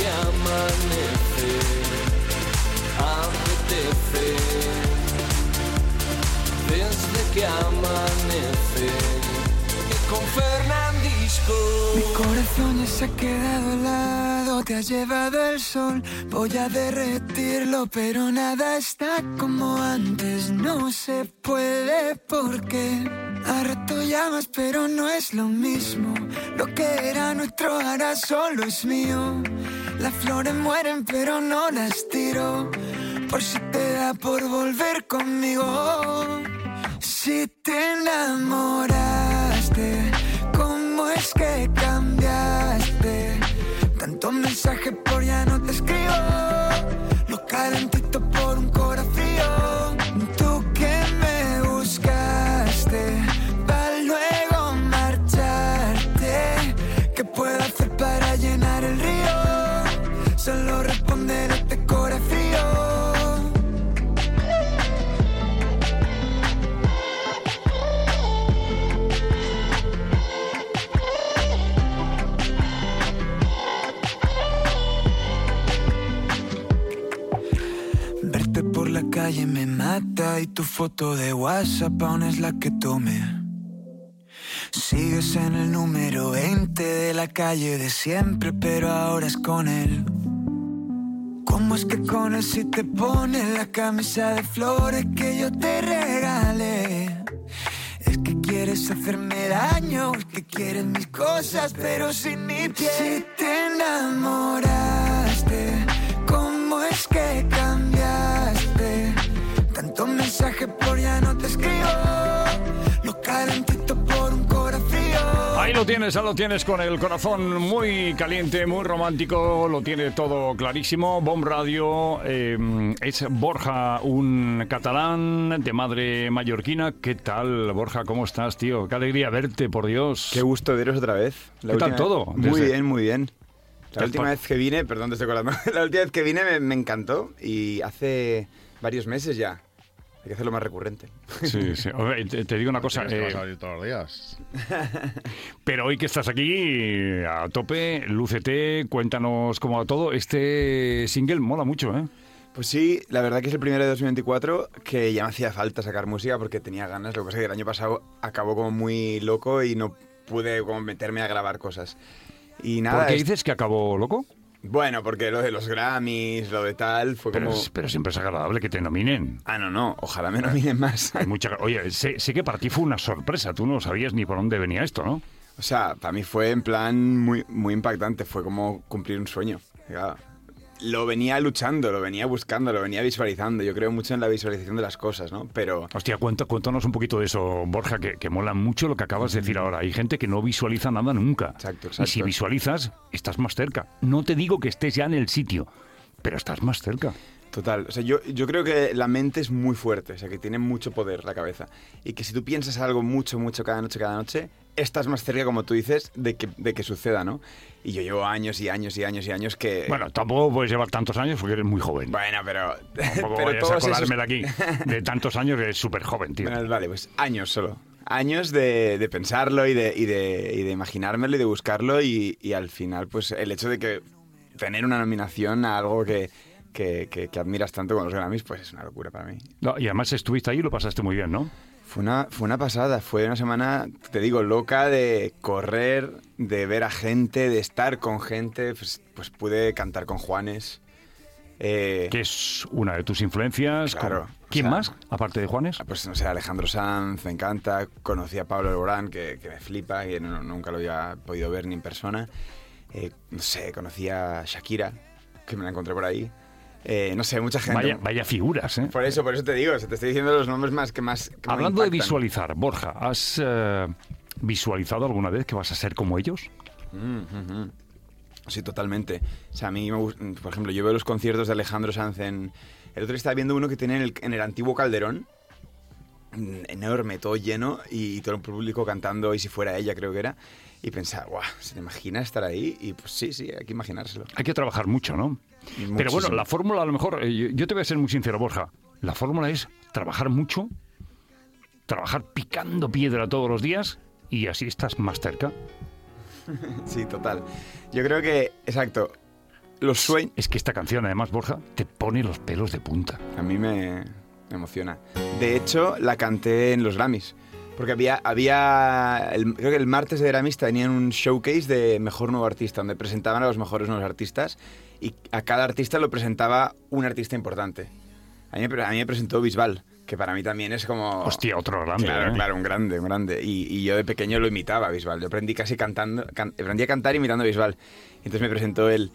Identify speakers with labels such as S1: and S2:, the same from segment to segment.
S1: que amanece, apetece. Desde que amanece, y con Fernandisco.
S2: Mi corazón ya se ha quedado helado, te ha llevado el sol. Voy a derretirlo, pero nada está como antes. No se puede porque a rato llamas, pero no es lo mismo. Lo que era nuestro ahora solo es mío. Las flores mueren, pero no las tiro. Por si te da por volver conmigo. Si te enamoraste, ¿cómo es que cambiaste? Tantos mensajes por ya no te escribo. Los calentitos por un corazón frío. Tú que me buscaste para luego marcharte. ¿Qué puedo hacer para llenar el río? Solo responder a este corazón frío. Por la calle me mata y tu foto de WhatsApp aún es la que tomé. Sigues en el número 20 de la calle de siempre, pero ahora es con él. ¿Cómo es que con él si te pones la camisa de flores que yo te regalé? Es que quieres hacerme daño, es que quieres mis cosas pero sin mi piel. Si te enamoraste, ¿cómo es que cambiaste? Tantos mensajes por ya no te escribo. Los calentitos por un corazón frío.
S3: Ahí lo tienes con el corazón muy caliente, muy romántico. Lo tiene todo clarísimo. Bomb Radio, es Borja, un catalán de madre mallorquina. ¿Qué tal, Borja? ¿Cómo estás, tío? Qué alegría verte, por Dios.
S4: Qué gusto veros otra vez.
S3: ¿Qué tal todo?
S4: Muy bien, muy bien. La última vez que vine, perdón, te estoy colando. La última vez que vine me encantó y hace varios meses ya. Hay que hacerlo más recurrente.
S3: Sí, sí. Oye, te digo una cosa.
S5: Vas a salir todos los días.
S3: Pero hoy que estás aquí a tope, lúcete, cuéntanos cómo va todo. Este single mola mucho, ¿eh?
S4: Pues sí, la verdad que es el primero de 2024 que ya me hacía falta sacar música porque tenía ganas. Lo que pasa es que el año pasado acabó como muy loco y no pude como meterme a grabar cosas. Y nada.
S3: ¿Por qué dices que acabó loco?
S4: Bueno, porque lo de los Grammys, lo de tal, fue
S3: pero
S4: como...
S3: Pero siempre es agradable que te nominen.
S4: Ah, no, ojalá me nominen más.
S3: Hay mucha... Oye, sé que para ti fue una sorpresa, tú no sabías ni por dónde venía esto, ¿no?
S4: O sea, para mí fue en plan muy, muy impactante, fue como cumplir un sueño. Claro. Lo venía luchando, lo venía buscando, lo venía visualizando. Yo creo mucho en la visualización de las cosas, ¿no? Pero...
S3: Hostia, cuéntanos un poquito de eso, Borja, que mola mucho lo que acabas de decir ahora. Hay gente que no visualiza nada nunca.
S4: Exacto.
S3: Y si visualizas, estás más cerca. No te digo que estés ya en el sitio, pero estás más cerca.
S4: Total. O sea, yo creo que la mente es muy fuerte, o sea, que tiene mucho poder la cabeza. Y que si tú piensas algo mucho cada noche, estás más cerca, como tú dices, de que suceda, ¿no? Y yo llevo años y años que...
S3: Bueno, tampoco puedes llevar tantos años porque eres muy joven.
S4: Bueno, pero...
S3: Tampoco
S4: pero
S3: vayas a colármela aquí. De tantos años eres súper joven, tío.
S4: Bueno, vale, pues años solo. Años de pensarlo y de imaginármelo y de buscarlo y al final, pues el hecho de que tener una nominación a algo que admiras tanto con los Grammys, pues es una locura para mí.
S3: No, y además estuviste ahí y lo pasaste muy bien, ¿no?
S4: Fue una pasada, fue una semana, te digo, loca de correr, de ver a gente, de estar con gente, pues pude cantar con Juanes.
S3: Que es una de tus influencias.
S4: Claro.
S3: ¿Quién más, aparte de Juanes?
S4: Pues no sé, Alejandro Sanz, me encanta, conocí a Pablo Alborán, que me flipa, que nunca lo había podido ver ni en persona. No sé, conocí a Shakira, que me la encontré por ahí. No sé, mucha gente.
S3: Vaya figuras, ¿eh?
S4: Por eso te digo, te estoy diciendo los nombres que
S3: Hablando de visualizar, Borja, ¿has visualizado alguna vez que vas a ser como ellos?
S4: Sí, totalmente. O sea, a mí me gusta, por ejemplo, yo veo los conciertos de Alejandro Sanz el otro día estaba viendo uno que tiene en el antiguo Calderón, enorme, todo lleno, y todo el público cantando Y si fuera ella, creo que era. Y pensaba, guau, ¿se te imagina estar ahí? Y pues sí, hay que imaginárselo.
S3: Hay que trabajar mucho, ¿no?
S4: Muchísimo.
S3: Pero bueno, la fórmula a lo mejor, yo te voy a ser muy sincero, Borja, la fórmula es trabajar mucho, trabajar picando piedra todos los días y así estás más cerca.
S4: Sí, total. Yo creo que, exacto, los sueños...
S3: Es que esta canción, además, Borja, te pone los pelos de punta.
S4: A mí me emociona. De hecho, la canté en los Grammys. Porque creo que el martes de Grammys tenían un showcase de Mejor Nuevo Artista, donde presentaban a los mejores nuevos artistas y a cada artista lo presentaba un artista importante. A mí me presentó Bisbal, que para mí también es como...
S3: Hostia, otro grande.
S4: Claro, un grande. Y yo de pequeño lo imitaba a Bisbal. Yo aprendí casi aprendí a cantar imitando a Bisbal. Entonces me presentó él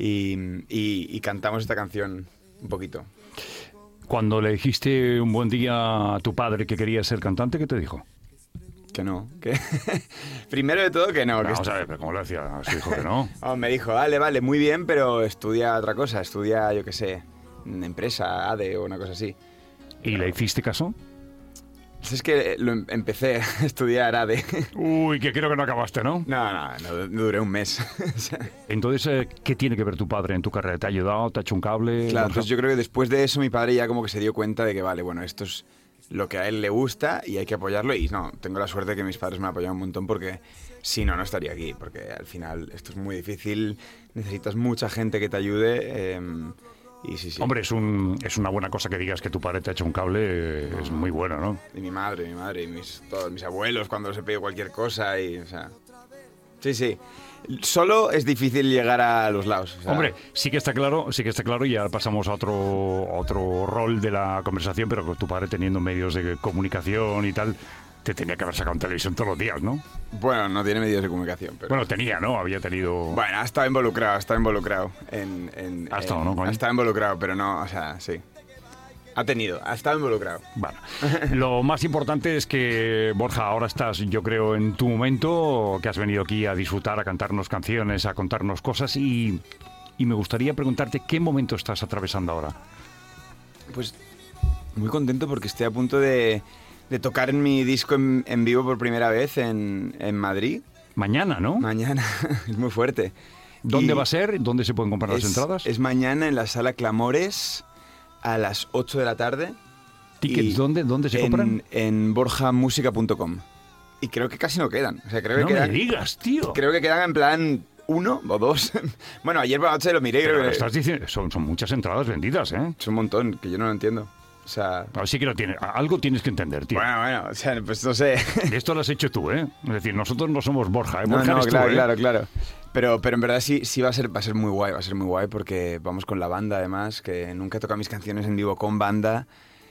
S4: y cantamos esta canción un poquito.
S3: Cuando le dijiste un buen día a tu padre que quería ser cantante, ¿qué te dijo?
S4: Que no. Primero de todo, que no.
S3: Vamos a ver, pero ¿cómo le decía a su hijo que no?
S4: Me dijo, vale, muy bien, pero estudia otra cosa. Estudia, yo qué sé, empresa, ADE o una cosa así.
S3: ¿Y le hiciste caso?
S4: Es que empecé a estudiar ADE.
S3: Uy, que creo que no acabaste, ¿no?
S4: No duré un mes.
S3: Entonces, ¿qué tiene que ver tu padre en tu carrera? ¿Te ha ayudado? ¿Te ha hecho un cable?
S4: Claro, entonces yo creo que después de eso mi padre ya como que se dio cuenta de que vale, bueno, esto es lo que a él le gusta y hay que apoyarlo. Y no, tengo la suerte de que mis padres me han apoyado un montón porque si no, no estaría aquí. Porque al final esto es muy difícil, necesitas mucha gente que te ayude. Y sí.
S3: Hombre, es una buena cosa que digas que tu padre te ha hecho un cable, es muy bueno, ¿no?
S4: Y mi madre, y todos mis abuelos cuando se pide cualquier cosa y, o sea... Sí. Solo es difícil llegar a los lados. O sea...
S3: Hombre, sí que está claro, y ahora pasamos a otro rol de la conversación, pero con tu padre teniendo medios de comunicación y tal, te tenía que haber sacado en televisión todos los días, ¿no?
S4: Bueno, no tiene medios de comunicación, pero...
S3: Bueno, tenía, ¿no? Había tenido...
S4: Bueno, ha estado involucrado
S3: Ha estado, ¿no?
S4: Ha estado involucrado, pero no, o sea, sí. Ha estado involucrado.
S3: Bueno, lo más importante es que, Borja, ahora estás, yo creo, en tu momento, que has venido aquí a disfrutar, a cantarnos canciones, a contarnos cosas y me gustaría preguntarte qué momento estás atravesando ahora.
S4: Pues muy contento porque estoy a punto de tocar en mi disco en vivo por primera vez en Madrid.
S3: Mañana, ¿no?
S4: Mañana, es muy fuerte.
S3: ¿Dónde va a ser? ¿Dónde se pueden comprar las entradas?
S4: Es mañana en la Sala Clamores a las 8 de la tarde.
S3: ¿Tickets dónde se compran?
S4: En borjamusica.com. Y creo que casi no quedan. O sea, creo que
S3: no
S4: quedan,
S3: me digas, tío.
S4: Creo que quedan en plan 1 o 2. Bueno, ayer por la noche lo miré.
S3: Pero
S4: creo que
S3: estás diciendo, son muchas entradas vendidas, ¿eh?
S4: Es un montón, que yo no lo entiendo. O sea...
S3: Sí que lo tienes. Algo tienes que entender, tío.
S4: Bueno, o sea, pues no sé.
S3: Esto lo has hecho tú, ¿eh? Es decir, nosotros no somos Borja, ¿eh?
S4: No,
S3: Borja eres tú,
S4: claro. Pero en verdad sí va a ser muy guay porque vamos con la banda además, que nunca he tocado mis canciones en vivo con banda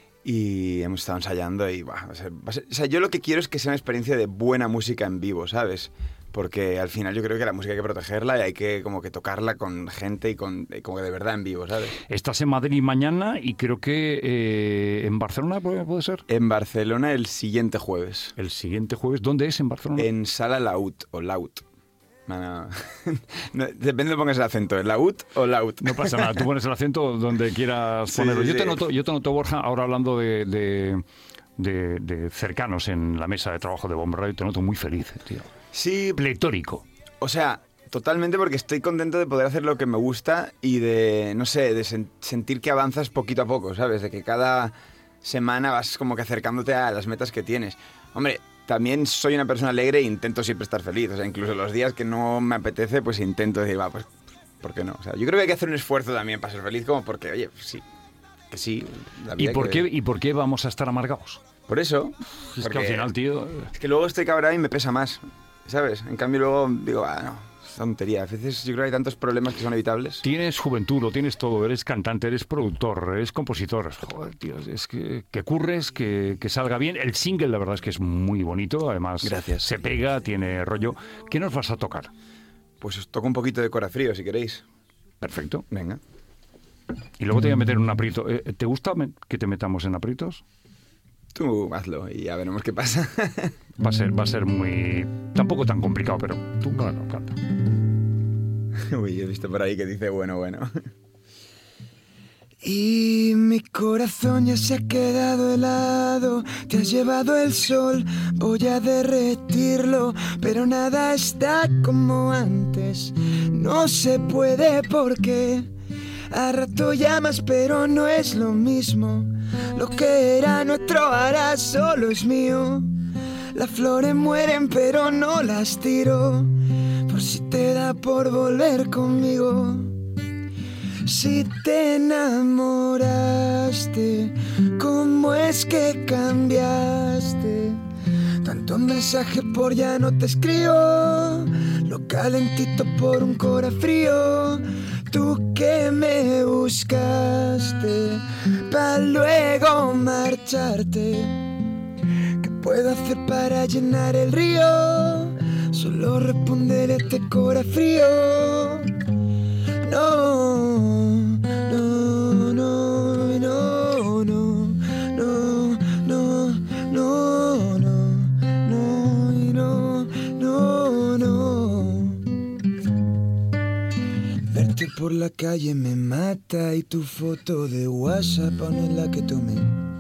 S4: y hemos estado ensayando y va a ser, o sea, yo lo que quiero es que sea una experiencia de buena música en vivo, ¿sabes? Porque al final yo creo que la música hay que protegerla y hay que como que tocarla con gente y como que de verdad en vivo, ¿sabes?
S3: Estás en Madrid mañana y creo que en Barcelona, ¿puede ser?
S4: En Barcelona el siguiente jueves.
S3: ¿El siguiente jueves? ¿Dónde es en Barcelona?
S4: En Sala Laut o Laut. No, depende de pongas el acento, ¿Laut o Laut?
S3: No pasa nada, tú pones el acento donde quieras ponerlo.
S4: Sí.
S3: Yo te noto, Borja, ahora hablando de cercanos en la mesa de trabajo de Bomba Radio, te noto muy feliz, tío.
S4: Sí.
S3: Pletórico.
S4: O sea, totalmente porque estoy contento de poder hacer lo que me gusta y de, no sé, de sentir que avanzas poquito a poco, ¿sabes? De que cada semana vas como que acercándote a las metas que tienes. Hombre, también soy una persona alegre e intento siempre estar feliz. O sea, incluso los días que no me apetece, pues intento decir, pues, ¿por qué no? O sea, yo creo que hay que hacer un esfuerzo también para ser feliz, como porque, oye, sí, que sí.
S3: ¿Y por qué vamos a estar amargados?
S4: Por eso.
S3: Es que al final, tío...
S4: Es que luego estoy cabreado y me pesa más, ¿sabes? En cambio luego digo, no... tontería. A veces yo creo que hay tantos problemas que son evitables.
S3: Tienes juventud, lo tienes todo. Eres cantante, eres productor, eres compositor. Joder, tío, es que curres, que salga bien. El single, la verdad es que es muy bonito. Además,
S4: gracias.
S3: Se pega, tiene rollo. ¿Qué nos vas a tocar?
S4: Pues os toco un poquito de Corafrío, si queréis.
S3: Perfecto.
S4: Venga.
S3: Y luego te voy a meter en un aprieto. ¿Te gusta que te metamos en aprietos?
S4: Tú hazlo y ya veremos qué pasa.
S3: Va a ser muy... Tampoco tan complicado, pero tú, bueno, canta.
S4: Uy, he visto por ahí que dice bueno.
S2: Y mi corazón ya se ha quedado helado, te has llevado el sol, voy a derretirlo, pero nada está como antes, no se puede porque a rato llamas pero no es lo mismo, lo que era nuestro ahora solo es mío, las flores mueren pero no las tiro, por si te da por volver conmigo. Si te enamoraste, ¿cómo es que cambiaste? Tantos mensajes por ya no te escribo, lo calentito por un cora frío. Tú que me buscaste pa' luego marcharte. ¿Qué puedo hacer para llenar el río? Solo responder este cora frío. No, no, no, no, no, no, no, no, no, no. Verte por la calle me mata y tu foto de WhatsApp aún es la que tomé.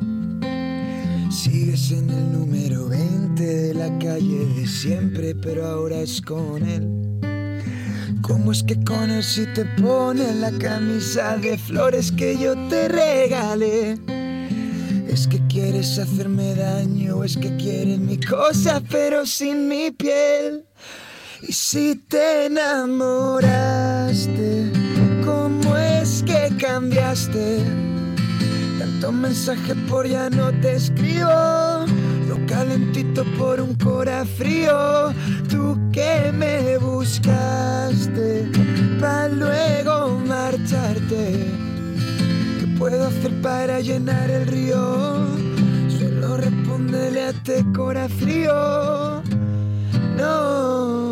S2: Sigues en el número 20 de la calle de siempre, pero ahora es con él. ¿Cómo es que con él si te pones la camisa de flores que yo te regalé? ¿Es que quieres hacerme daño o es que quieres mi cosa pero sin mi piel? Y si te enamoraste, ¿cómo es que cambiaste? Tantos mensajes por ya no te escribo, lo calentito por un cora frío. Tú que me buscaste pa' luego marcharte. ¿Qué puedo hacer para llenar el río? Solo respóndele a este cora frío. No.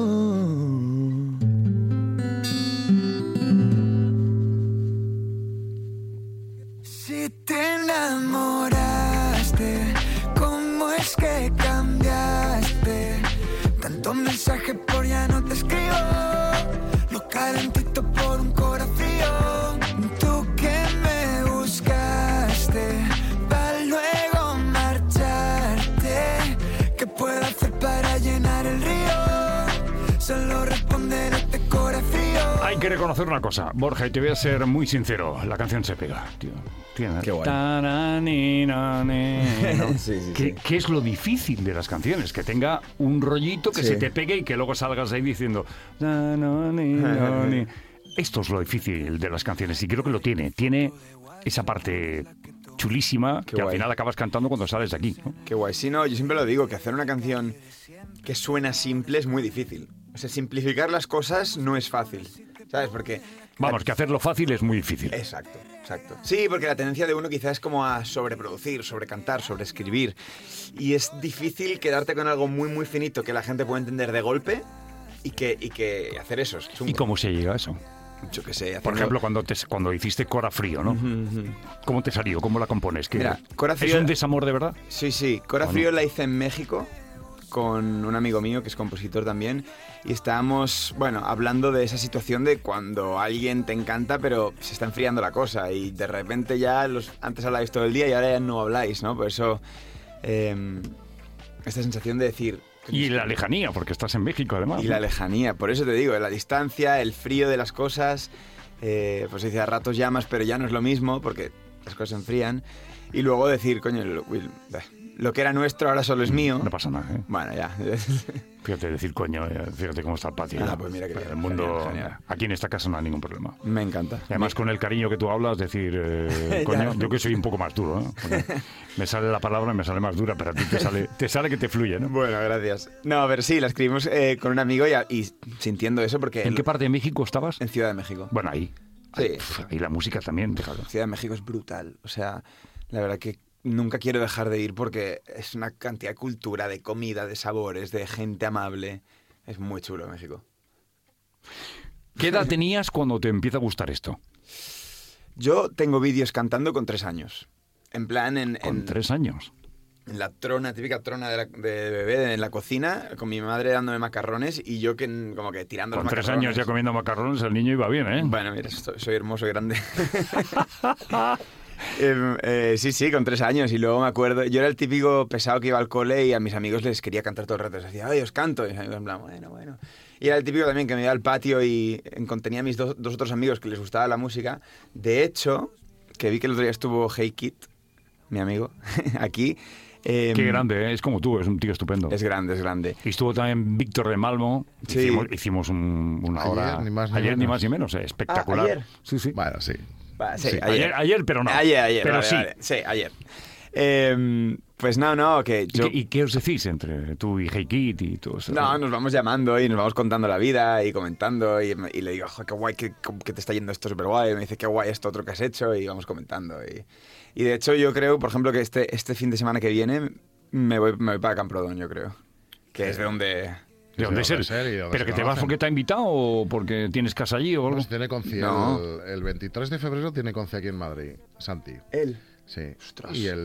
S2: Si te enamoraste, ¿cómo es que cambiaste? Tantos mensajes por ya no te escribo, lo calentito por un cora frío. Tú que me buscaste pa' luego marcharte. ¿Qué puedo hacer para llenar el río? Solo responder a este cora frío.
S3: Hay que reconocer una cosa, Borja, y te voy a ser muy sincero, la canción se pega, tío.
S4: Qué guay.
S3: ¿Qué es lo difícil de las canciones? Que tenga un rollito que se te pegue y que luego salgas ahí diciendo... Esto es lo difícil de las canciones y creo que lo tiene. Tiene esa parte chulísima que al final acabas cantando cuando sales de aquí, ¿no?
S4: Qué guay. Sí, no, yo siempre lo digo, que hacer una canción que suena simple es muy difícil. O sea, simplificar las cosas no es fácil, ¿sabes? Porque...
S3: Vamos, que hacerlo fácil es muy difícil.
S4: Exacto, exacto. Sí, porque la tendencia de uno quizás es como a sobreproducir, sobrecantar, sobreescribir. Y es difícil quedarte con algo muy, muy finito que la gente puede entender de golpe y que hacer eso es chungo.
S3: ¿Y cómo se llega a eso?
S4: Yo qué sé.
S3: Por ejemplo, cuando hiciste Cora Frío, ¿no? ¿Cómo te salió? ¿Cómo la compones?
S4: Mira, Cora Frío...
S3: ¿Es un desamor de verdad?
S4: Sí. Cora Frío la hice en México con un amigo mío que es compositor también y estábamos, hablando de esa situación de cuando alguien te encanta pero se está enfriando la cosa y de repente ya antes hablabais todo el día y ahora ya no habláis, ¿no? Por eso esta sensación de decir...
S3: Y la lejanía, porque estás en México además.
S4: Y la lejanía, por eso te digo, la distancia, el frío de las cosas, pues dice a ratos llamas pero ya no es lo mismo porque las cosas se enfrían y luego decir, coño, lo que era nuestro ahora solo es mío.
S3: No pasa nada, ¿eh?
S4: Bueno, ya.
S3: Fíjate, decir coño, fíjate cómo está el patio.
S4: Pues mira que bien.
S3: El mundo,
S4: genial.
S3: Aquí en esta casa no hay ningún problema.
S4: Me encanta.
S3: Y además con el cariño que tú hablas, decir, coño, yo que soy un poco más duro, ¿no? Porque me sale la palabra y me sale más dura, pero a ti te sale que te fluye, ¿no?
S4: Bueno, gracias. No, a ver, sí, la escribimos con un amigo y sintiendo eso porque...
S3: ¿En qué parte de México estabas?
S4: En Ciudad de México.
S3: Bueno, ahí.
S4: Sí.
S3: Y la música también, déjalo.
S4: Ciudad de México es brutal. O sea, la verdad que nunca quiero dejar de ir porque es una cantidad de cultura, de comida, de sabores, de gente amable. Es muy chulo México.
S3: ¿Qué edad tenías cuando te empieza a gustar esto?
S4: Yo tengo vídeos cantando con 3 años. En plan,
S3: ¿Con 3 años?
S4: En la típica trona de bebé, en la cocina, con mi madre dándome macarrones y yo como que tirando los macarrones.
S3: Con 3 años ya comiendo macarrones, el niño iba bien, ¿eh?
S4: Bueno, mira, soy hermoso y grande. Sí, con 3 años. Y luego me acuerdo, yo era el típico pesado que iba al cole y a mis amigos les quería cantar todo el rato. Les decía, ay, os canto. Y mis amigos en plan, bueno. Y era el típico también que me iba al patio y tenía a mis dos otros amigos que les gustaba la música. De hecho, que vi que el otro día estuvo Hey Kid, mi amigo, aquí.
S3: Qué grande, ¿eh? Es como tú, es un tío estupendo.
S4: Es grande, es grande.
S3: Y estuvo también Víctor de Malmo.
S4: Sí.
S3: Hicimos una
S5: Ayer,
S3: hora.
S5: ni más ni
S3: Ayer, ni
S5: menos.
S3: más ni menos. Espectacular.
S4: ¿Ayer?
S3: Sí, sí.
S5: Bueno, sí.
S4: Va, sí,
S5: Sí.
S3: Ayer, pero no.
S4: Ayer,
S3: pero
S4: vale,
S3: sí.
S4: vale. Sí, ayer. Pues no, que yo...
S3: ¿Y qué os decís entre tú y Hey Kid y todo eso?
S4: No, nos vamos llamando y nos vamos contando la vida y comentando y le digo, "Jo, qué guay, que te está yendo esto súper guay". Y me dice, qué guay esto otro que has hecho y vamos comentando. Y de hecho yo creo, por ejemplo, que este fin de semana que viene me voy para Camprodón, yo creo. Que es de donde...
S3: ¿De dónde es
S5: ¿De
S3: él?
S5: dónde es él y dónde
S3: ¿Pero
S5: se
S3: que te vas
S5: conocen?
S3: porque te ha invitado o porque tienes casa allí o algo?
S5: Pues tiene
S4: No.
S5: el 23 de febrero tiene concierto aquí en Madrid, Santi.
S4: Él.
S5: Sí.
S4: Ostras.
S5: Y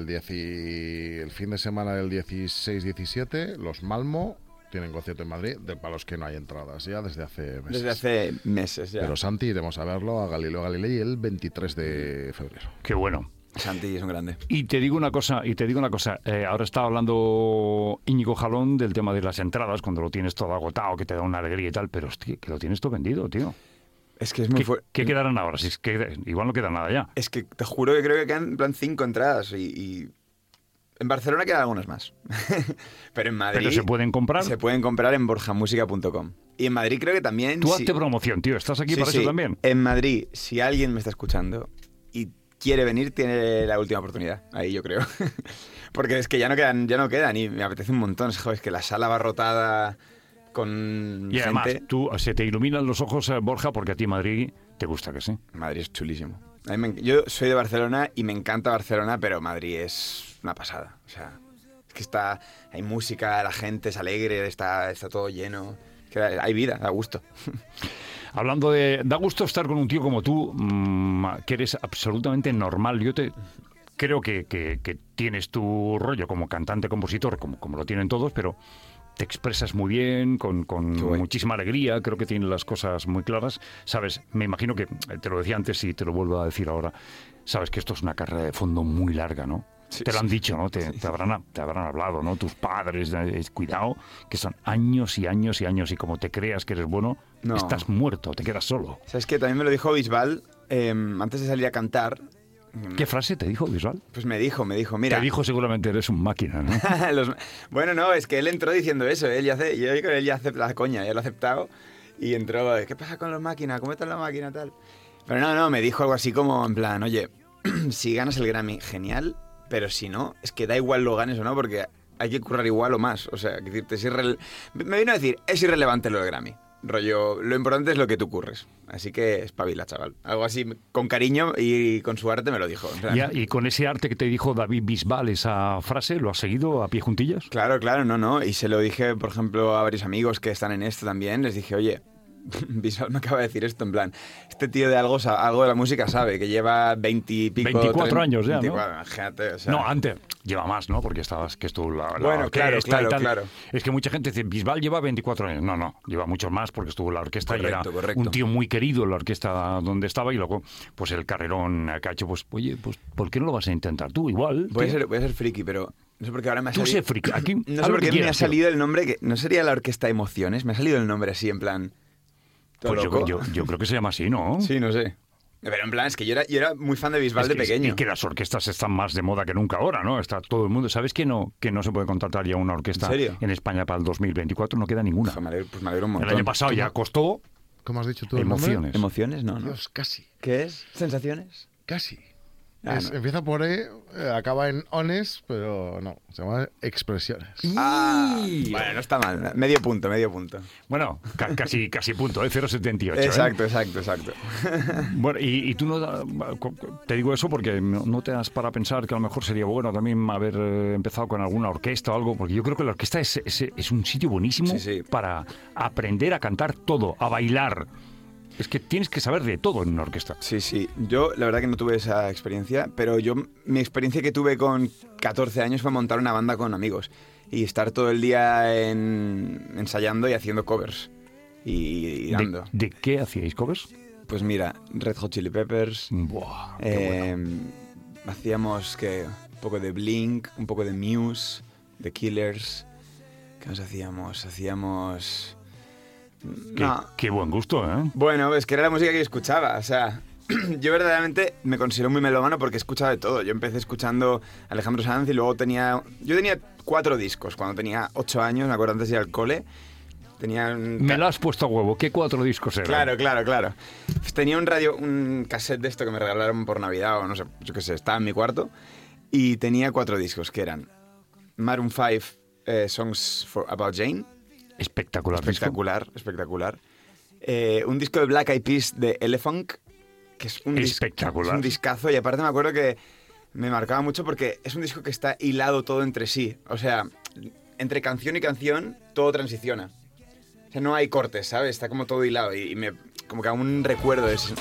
S5: el fin de semana del 16-17, los Malmo tienen concierto en Madrid, para los que no hay entradas ya desde hace meses.
S4: Desde hace meses ya.
S5: Pero Santi, iremos a verlo a Galileo Galilei el 23 de febrero.
S3: Qué bueno.
S4: Santi es un grande.
S3: Y te digo una cosa, ahora está hablando Íñigo Jalón del tema de las entradas, cuando lo tienes todo agotado, que te da una alegría y tal, pero hostia, que lo tienes todo vendido, tío.
S4: Es que es muy fuerte.
S3: ¿Qué quedarán ahora? Si es que igual no queda nada ya.
S4: Es que te juro que creo que quedan en plan 5 entradas y en Barcelona quedan algunas más. Pero en Madrid...
S3: ¿Pero se pueden comprar?
S4: Se pueden comprar en borjamusica.com. Y en Madrid creo que también...
S3: Tú hazte promoción, tío. ¿Estás aquí
S4: Sí,
S3: para
S4: sí.
S3: eso también?
S4: En Madrid, si alguien me está escuchando y quiere venir, tiene la última oportunidad. Ahí yo creo. Porque es que ya no quedan y me apetece un montón. Joder, es que la sala abarrotada con
S3: Y además,
S4: gente...
S3: se te iluminan los ojos, Borja, porque a ti Madrid te gusta que sí.
S4: Madrid es chulísimo. Yo soy de Barcelona y me encanta Barcelona, pero Madrid es una pasada. O sea, es que hay música, la gente es alegre, está todo lleno. Que hay vida, da gusto.
S3: Hablando da gusto estar con un tío como tú, que eres absolutamente normal. Yo creo que tienes tu rollo como cantante, compositor, como lo tienen todos, pero te expresas muy bien, con muchísima alegría, creo que tienes las cosas muy claras. Sabes, me imagino que, te lo decía antes y te lo vuelvo a decir ahora, sabes que esto es una carrera de fondo muy larga, ¿no?
S4: Sí,
S3: te lo han
S4: sí.
S3: dicho, ¿no? Te habrán hablado, ¿no? Tus padres, cuidado, que son años y años y años, y como te creas que eres bueno,
S4: No.
S3: estás muerto, te quedas solo.
S4: ¿Sabes qué? También me lo dijo Bisbal antes de salir a cantar.
S3: ¿Qué frase te dijo Visual?
S4: Pues me dijo, mira...
S3: Te dijo seguramente eres un máquina, ¿no?
S4: Bueno, no, es que él entró diciendo eso. Yo creo que él ya acepta la coña, ya lo ha aceptado. Y entró, ¿qué pasa con los máquinas? ¿Cómo está la máquina tal? Pero no, me dijo algo así como en plan, oye, si ganas el Grammy, genial, pero si no, es que da igual lo ganes o no, porque hay que currar igual o más. O sea, que decirte, me vino a decir, es irrelevante lo del Grammy. Rollo, lo importante es lo que tú curres. Así que espabila, chaval. Algo así, con cariño y con su arte me lo dijo. En plan,
S3: Y con ese arte que te dijo David Bisbal, esa frase, ¿lo has seguido a pie juntillas?
S4: Claro, no. Y se lo dije, por ejemplo, a varios amigos que están en esto también. Les dije, oye, Bisbal me acaba de decir esto, en plan, este tío de algo de la música sabe, que lleva 20 y pico...
S3: 24 años ya,
S4: 24,
S3: ¿no?
S4: Imagínate, o sea...
S3: No, antes. Lleva más, ¿no? Porque que estuvo la
S4: Bueno,
S3: orquesta y tal.
S4: claro.
S3: Es que mucha gente dice, Bisbal lleva 24 años. No, lleva muchos más porque estuvo en la orquesta y era
S4: Correcto.
S3: un tío muy querido en la orquesta donde estaba, y luego, pues el carrerón que ha hecho, pues, oye, pues, ¿por qué no lo vas a intentar tú? Igual.
S4: Voy
S3: tío.
S4: a ser friki, pero no sé por qué ahora me ha
S3: Tú
S4: salido...
S3: sé friki. Aquí,
S4: No
S3: haz
S4: sé
S3: lo
S4: por
S3: que
S4: qué me ha
S3: quieras, tío.
S4: salido el nombre, que no sería la Orquesta Emociones, me ha salido el nombre así, en plan... ¿todo
S3: Pues
S4: loco?
S3: yo creo que se llama así, ¿no?
S4: Sí, no sé. Pero en plan, es que yo era muy fan de Bisbal
S3: Es
S4: de
S3: que-
S4: pequeño.
S3: Y que las orquestas están más de moda que nunca ahora, ¿no? Está todo el mundo. ¿Sabes que no se puede contratar ya una orquesta
S4: ¿En serio?
S3: España para el 2024? No queda ninguna.
S4: Pues me alegro un montón.
S3: El año pasado ya costó
S5: ¿Cómo has dicho tú el nombre?
S3: emociones.
S4: ¿Emociones? No.
S5: Dios, casi.
S4: ¿Qué es? ¿Sensaciones?
S5: Casi.
S4: Ah, no.
S5: Empieza por E, acaba en ones, pero no, se llama expresiones.
S4: Bueno, no está mal. Medio punto.
S3: Bueno, casi punto, 0,78.
S4: Exacto.
S3: Bueno, y tú no... Te digo eso porque no te das para pensar que a lo mejor sería bueno también haber empezado con alguna orquesta o algo, porque yo creo que la orquesta es un sitio buenísimo
S4: Sí.
S3: para aprender a cantar todo, a bailar. Es que tienes que saber de todo en una orquesta.
S4: Sí. Yo, la verdad que no tuve esa experiencia, pero mi experiencia que tuve con 14 años fue montar una banda con amigos y estar todo el día ensayando y haciendo covers y dando.
S3: ¿De qué hacíais covers?
S4: Pues mira, Red Hot Chili Peppers,
S3: Buah, qué bueno.
S4: hacíamos un poco de Blink, un poco de Muse, The Killers. ¿Qué más hacíamos?
S3: Qué buen gusto, ¿eh?
S4: Bueno, es que era la música que yo escuchaba, o sea... yo verdaderamente me considero muy melómano porque he escuchado de todo. Yo empecé escuchando Alejandro Sanz y luego yo tenía 4 discos cuando tenía 8 años, me acuerdo antes de ir al cole.
S3: Me lo has puesto a huevo. ¿Qué 4 discos eran?
S4: Claro. Pues tenía un cassette de esto que me regalaron por Navidad o no sé, yo qué sé, estaba en mi cuarto y tenía 4 discos que eran Maroon 5, Songs About Jane. Espectacular. Un disco de Black Eyed Peas de Elefunk, que es un
S3: espectacular.
S4: Es un discazo y aparte me acuerdo que me marcaba mucho porque es un disco que está hilado todo entre sí. O sea, entre canción y canción todo transiciona. O sea, no hay cortes, ¿sabes? Está como todo hilado y como que aún recuerdo eso.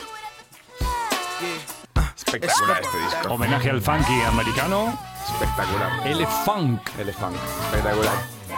S4: Espectacular este disco.
S3: Homenaje al funky americano.
S4: Espectacular.
S3: Elefunk.
S4: Espectacular.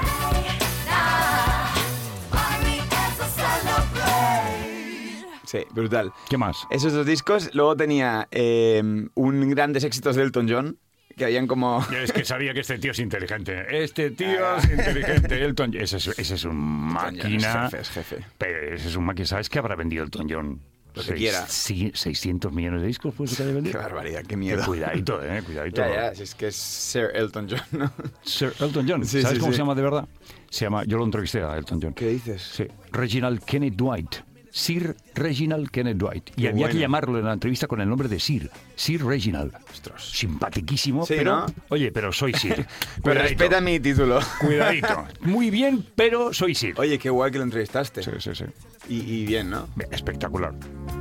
S4: Sí, brutal.
S3: ¿Qué más?
S4: Esos 2 discos. Luego tenía un grandes éxitos de Elton John, que habían como...
S3: Es que sabía que este tío es inteligente. Elton John. Ese es un máquina.
S4: Es jefe.
S3: Pero ese es un máquina. ¿Sabes qué habrá vendido Elton John?
S4: Lo que quiera.
S3: 600 millones de discos, pues, que haya vendido.
S4: Qué barbaridad, qué miedo.
S3: Cuidadito.
S4: Ya, si es que es Sir Elton John, ¿no?
S3: Sir Elton John.
S4: Sí,
S3: ¿Sabes
S4: sí,
S3: cómo
S4: sí.
S3: se llama de verdad? Yo lo entrevisté a Elton John.
S4: ¿Qué dices?
S3: Sí. Reginald Kenneth Dwight. Sir Reginald Kenneth Dwight. Y
S4: Qué
S3: había
S4: bueno.
S3: que llamarlo en la entrevista con el nombre de Sir Reginald.
S4: Ostras.
S3: Simpatiquísimo,
S4: Sí,
S3: pero...
S4: ¿no?
S3: Oye, pero soy Sir.
S4: Pero
S3: Cuidadito.
S4: respeta mi título.
S3: Cuidadito. Muy bien, pero soy Sir.
S4: Oye, qué guay que lo entrevistaste.
S3: Sí.
S4: Y bien, ¿no?
S3: Espectacular.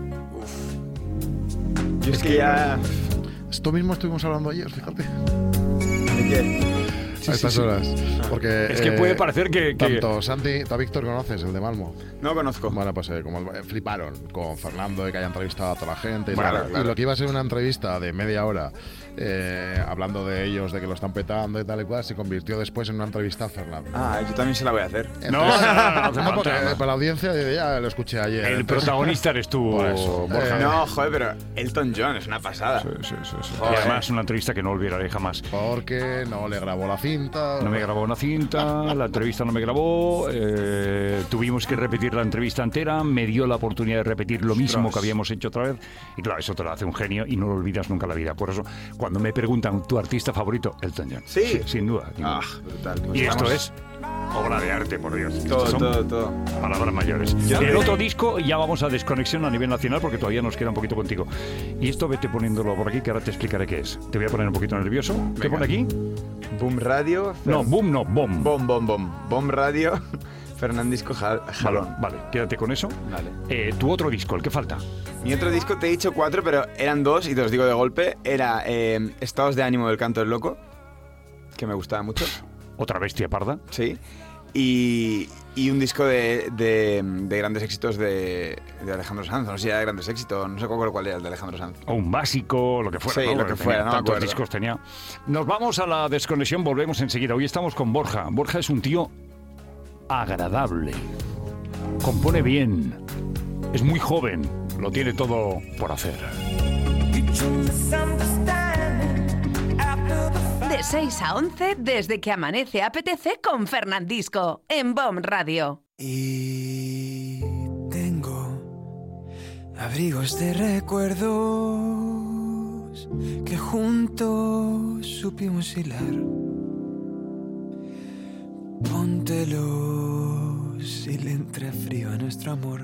S4: Yo es que ya...
S5: Esto mismo estuvimos hablando ayer, fíjate.
S4: ¿De qué?
S5: A estas horas. Porque,
S3: Es que puede parecer que...
S5: Tanto Santi, a Víctor conoces, el de Malmo.
S4: No conozco.
S5: Bueno, pues fliparon con Fernando de que haya entrevistado a toda la gente.
S4: Claro.
S5: Y lo que iba a ser una entrevista de media hora hablando de ellos, de que lo están petando y tal y cual, se convirtió después en una entrevista a Fernando.
S4: Ah, yo también se la voy a hacer.
S3: No hace
S5: No, porque
S3: falta.
S5: para la audiencia ya lo escuché ayer.
S3: El protagonista eres tú,
S5: Por eso.
S3: Borja.
S4: No, joder, pero Elton John es una pasada.
S3: Sí.
S4: Joder.
S3: Y además una entrevista que no olvidaré jamás.
S5: Porque no le grabó la cinta.
S3: No me grabó una cinta, la entrevista no me grabó, tuvimos que repetir la entrevista entera, me dio la oportunidad de repetir lo mismo
S4: Ostras.
S3: que habíamos hecho otra vez, y claro, eso te lo hace un genio y no lo olvidas nunca en la vida. Por eso, cuando me preguntan, ¿tu artista favorito? Elton John.
S4: ¿Sí?
S3: Sin duda.
S4: Ah, brutal. Pues
S3: Y esto
S4: estamos-
S3: es obra de arte, por Dios.
S4: Todo,
S3: Estas son
S4: todo.
S3: palabras mayores. El otro disco ya vamos a desconexión a nivel nacional porque todavía nos queda un poquito contigo. Y esto vete poniéndolo por aquí que ahora te explicaré qué es. Te voy a poner un poquito nervioso. ¿Qué
S4: Venga.
S3: pone aquí?
S4: Boom Radio.
S3: No, boom no, bomb.
S4: Bom Radio. Fernandisco Jalón.
S3: Vale, quédate con eso.
S4: Vale.
S3: Tu otro disco, el que falta.
S4: Mi otro disco te he dicho 4, pero eran 2 y te los digo de golpe. Era Estados de ánimo del Canto del Loco, que me gustaba mucho.
S3: Otra bestia parda.
S4: Sí. Y un disco de grandes éxitos de Alejandro Sanz. No sé si era de grandes éxitos, no sé cuál era el de Alejandro Sanz.
S3: O un básico, lo que fuera.
S4: Sí,
S3: ¿no?
S4: lo que
S3: Tenía
S4: fuera, no me
S3: tantos
S4: acuerdo.
S3: discos tenía. Nos vamos a la desconexión, volvemos enseguida. Hoy estamos con Borja. Borja es un tío agradable. Compone bien. Es muy joven. Lo tiene todo por hacer.
S6: De 6 a 11, desde que amanece apetece con Fernandisco, en BOM Radio.
S2: Y tengo abrigos de recuerdos que juntos supimos hilar. Póntelos y le entra frío a nuestro amor.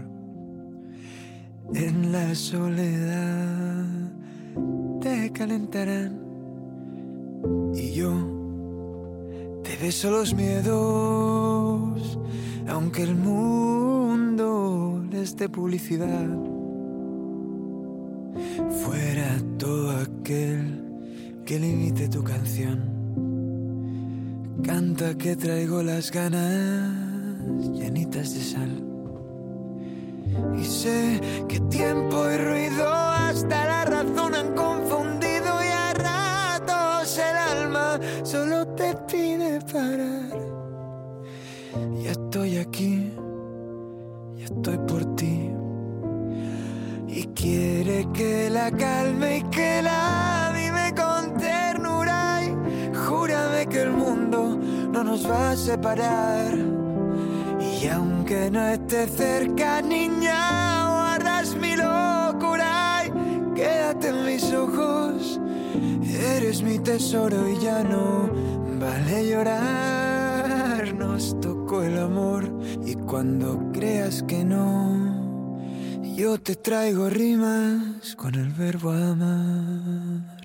S2: En la soledad te calentarán. Y yo te beso los miedos, aunque el mundo les dé publicidad. Fuera todo aquel que limite tu canción. Canta que traigo las ganas llenitas de sal. Y sé que tiempo y ruido hasta la razón han confundido y a ratos el alma solo te pide parar. Ya estoy aquí, ya estoy por ti. Y quiere que la calme y que la vive con ternura. Y júrame que el mundo no nos va a separar. Y aunque no esté cerca, niña, guardas mi locura. Y quédate en mis ojos. Eres mi tesoro y ya no vale llorar. Nos tocó el amor y cuando creas que no, yo te traigo rimas con el verbo amar.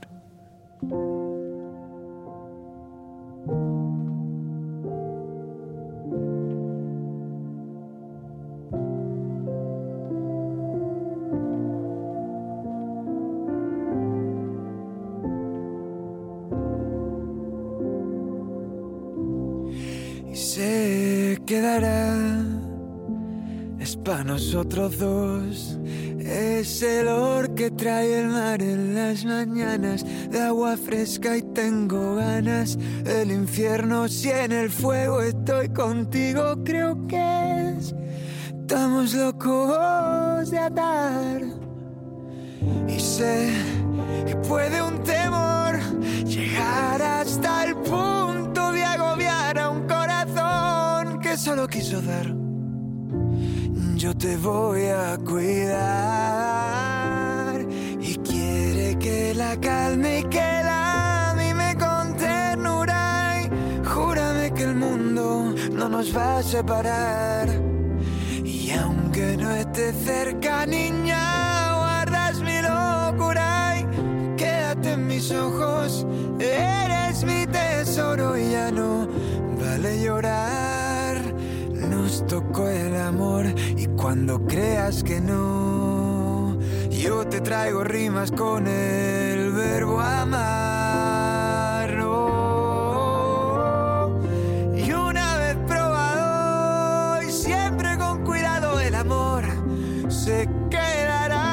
S2: Y se quedará, es pa' nosotros dos. Es el olor que trae el mar en las mañanas, de agua fresca y tengo ganas. El infierno si en el fuego estoy contigo, creo que estamos locos de atar. Y sé que puede un temor llegar hasta el punto de agobiar a un corazón que solo quiso dar. Yo te voy a cuidar y quiere que la calme y que la mime con ternura. Y júrame que el mundo no nos va a separar. Y aunque no esté cerca, niña, guardas mi locura. Y quédate en mis ojos, eres mi tesoro y ya no vale llorar. Nos tocó el amor y cuando creas que no, yo te traigo rimas con el verbo amar. Oh, y una vez probado y siempre con cuidado, el amor se quedará.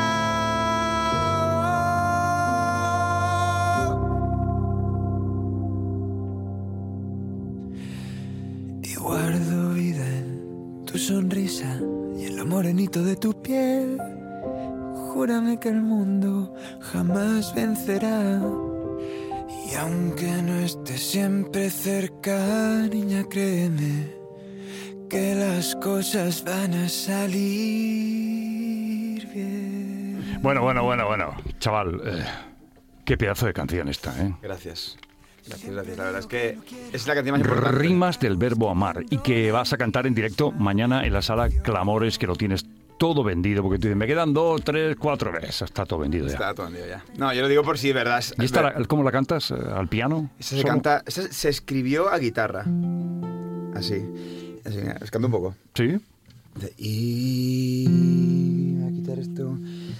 S2: Y guardo vida en tu sonrisa y en lo morenito de tu piel. Júrame que el mundo jamás vencerá. Y aunque no esté siempre cerca, niña, créeme que las cosas van a salir bien.
S3: Bueno. Chaval, qué pedazo de canción esta, ¿eh?
S4: Gracias. La verdad es que es la canción más importante.
S3: Rimas del verbo amar. Y que vas a cantar en directo mañana en la sala Clamores, que lo tienes todo vendido, porque tú dices, me quedan 2, 3, 4 veces. Está todo vendido ya.
S4: Está todo vendido ya. No, yo lo digo por si, ¿verdad?
S3: ¿Y esta, cómo la cantas? ¿Al piano?
S4: Esa se escribió a guitarra. Así, os canto un poco.
S3: ¿Sí?
S4: Y voy a quitar esto.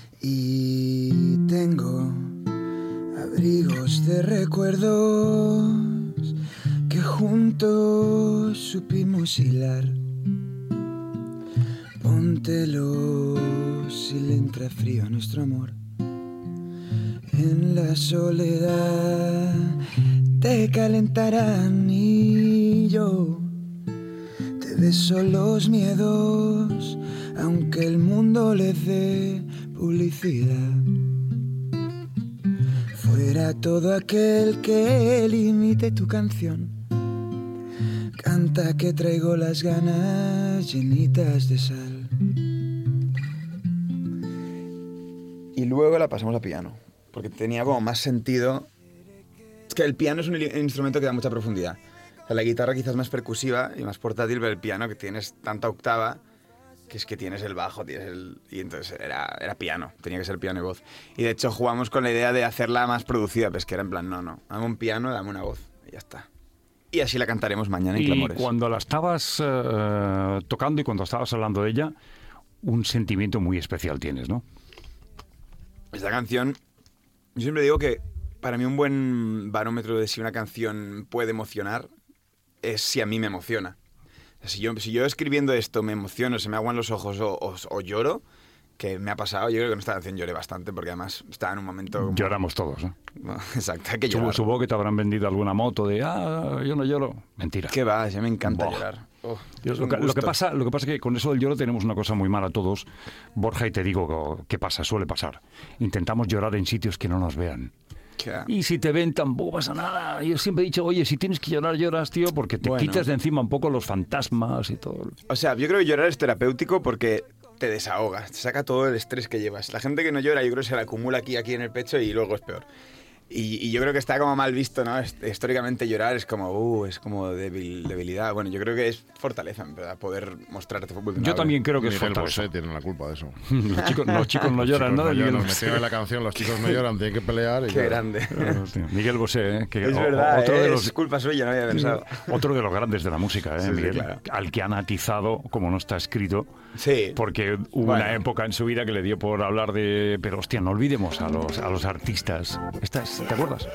S4: Y tengo abrigos de recuerdos que juntos supimos hilar. Póntelo si le entra frío a nuestro amor. En la soledad te calentarán y yo te beso los miedos, aunque el mundo le dé publicidad. Fuera todo aquel que limite tu canción. Canta que traigo las ganas llenitas de sal. Y luego la pasamos a piano, porque tenía como más sentido. Es que el piano es un instrumento que da mucha profundidad. O sea, la guitarra quizás más percusiva y más portátil, pero el piano que tienes tanta octava, que es que tienes el bajo, y entonces era piano, tenía que ser piano y voz. Y de hecho jugamos con la idea de hacerla más producida, pues que era en plan, no, dame un piano, dame una voz, y ya está. Y así la cantaremos mañana en Clamores.
S3: Y cuando la estabas tocando y cuando estabas hablando de ella, un sentimiento muy especial tienes, ¿no?
S4: Esta canción, yo siempre digo que para mí un buen barómetro de si una canción puede emocionar es si a mí me emociona. Si yo escribiendo esto me emociono, se me aguan los ojos o lloro, que me ha pasado, yo creo que en esta canción lloré bastante, porque además estaba en un momento... Como...
S3: Lloramos todos, ¿no?
S4: Bueno, exacto, hay que llorar.
S3: Supongo que te habrán vendido alguna moto de, yo no lloro. Mentira.
S4: ¿Qué va? Ya me encanta llorar.
S3: Dios, lo que pasa es que con eso del lloro tenemos una cosa muy mala todos, Borja, y te digo qué pasa, suele pasar. Intentamos llorar en sitios que no nos vean. Y si te ven tampoco pasa nada. Yo siempre he dicho, oye, si tienes que llorar, lloras, tío, porque te quitas de encima un poco los fantasmas y todo.
S4: O sea, yo creo que llorar es terapéutico porque te desahoga, te saca todo el estrés que llevas. La gente que no llora, yo creo que se la acumula aquí en el pecho y luego es peor. Y yo creo que está como mal visto, ¿no? Históricamente llorar es como debilidad. Bueno, yo creo que es fortaleza, en verdad, poder mostrarte vulnerable.
S3: Yo también creo que es
S5: Miguel
S3: fortaleza.
S5: Bosé tiene la culpa de eso.
S3: Los chicos no lloran, ¿no?
S5: Los
S3: Miguel
S5: nos
S3: Bosé.
S5: metieron en la canción, los chicos no lloran, tienen que pelear. Y
S4: Qué grande.
S3: Miguel Bosé, que
S4: Es verdad,
S3: otro de
S4: es
S3: los
S4: culpa suya, no había pensado.
S3: otro de los grandes de la música,
S4: Sí,
S3: Miguel,
S4: claro.
S3: al que han atizado, como no está escrito,
S4: Sí.
S3: porque hubo una época en su vida que le dio por hablar de... Pero hostia, no olvidemos a los artistas. ¿Te acuerdas?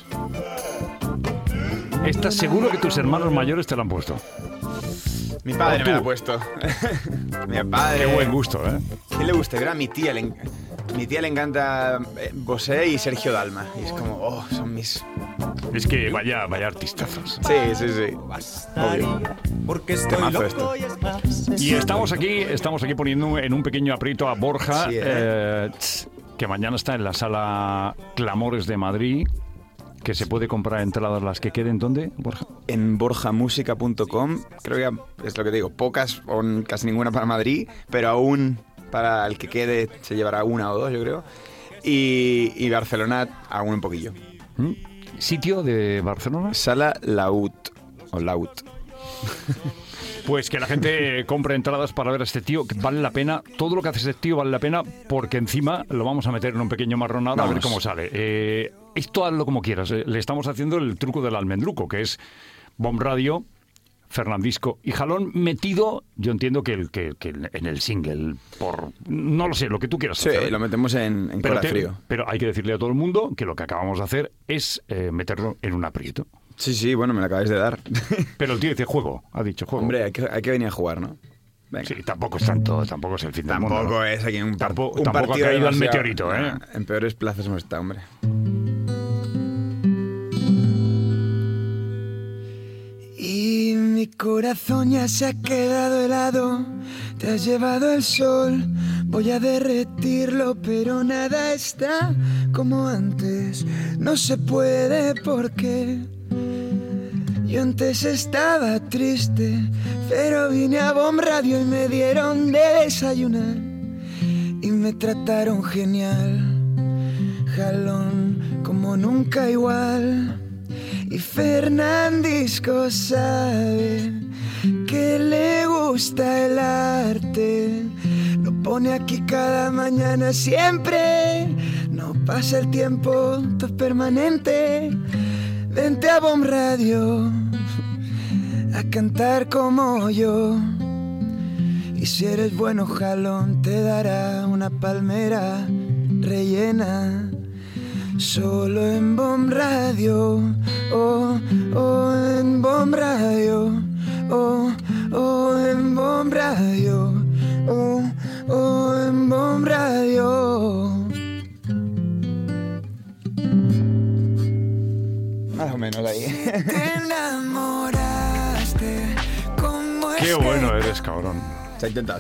S3: Estás seguro que tus hermanos mayores te lo han puesto.
S4: Mi padre
S3: ¿O
S4: me la
S3: tú?
S4: ha puesto. Mi padre.
S3: Qué buen gusto, ¿eh?
S4: ¿Quién le gusta? Era a mi tía. Mi tía le encanta Bosé y Sergio Dalma. Y es como, son mis...
S3: Es que vaya artistazos.
S4: Sí. Obvio.
S1: Porque
S4: Temazo esto.
S3: Y estamos aquí poniendo en un pequeño aprieto a Borja,
S4: Sí,
S3: que mañana está en la Sala Clamores de Madrid, que se puede comprar entradas las que queden. ¿Dónde, Borja?
S4: En borjamusica.com, creo que es lo que te digo, pocas o casi ninguna para Madrid, pero aún para el que quede se llevará una o dos, yo creo. Y Barcelona aún un poquillo.
S3: ¿Mm? ¿Sitio de Barcelona?
S4: Sala Laut. O Laut.
S3: Pues que la gente compre entradas para ver a este tío, que vale la pena. Todo lo que hace este tío vale la pena, porque encima lo vamos a meter en un pequeño marronado a ver cómo sale. Esto hazlo como quieras. Le estamos haciendo el truco del almendruco, que es Bomb Radio, Fernandisco y Jalón metido, yo entiendo que en el single, no lo sé, lo que tú quieras
S4: Sí,
S3: hacer.
S4: lo metemos en cola frío.
S3: Pero hay que decirle a todo el mundo que lo que acabamos de hacer es meterlo en un aprieto.
S4: Sí, bueno, me la acabáis de dar.
S3: Pero el tío dice juego, ha dicho juego.
S4: Hombre, hay que venir a jugar, ¿no? Venga.
S3: Sí, tampoco es tanto, tampoco es el fin del mundo.
S4: Tampoco
S3: ¿no?
S4: es aquí un
S3: Tampoco
S4: un
S3: ha
S4: partido
S3: caído el
S4: demasiado-
S3: meteorito, ¿eh?
S4: En peores plazas hemos estado, hombre.
S2: Y mi corazón ya se ha quedado helado, te has llevado el sol, voy a derretirlo, pero nada está como antes, no se puede porque yo antes estaba triste, pero vine a Bomb Radio y me dieron de desayunar y me trataron genial, jalón como nunca igual. Y Fernandisco sabe que le gusta el arte, lo pone aquí cada mañana siempre, no pasa el tiempo, todo es permanente. Vente a Bomb Radio a cantar como yo, y si eres bueno jalón te dará una palmera rellena. Solo en Bomb Radio, en Bomb Radio, en Bomb Radio, en Bomb Radio.
S4: Más o menos ahí.
S2: Te enamoraste como
S3: Qué bueno eres, cabrón.
S4: Se ha intentado.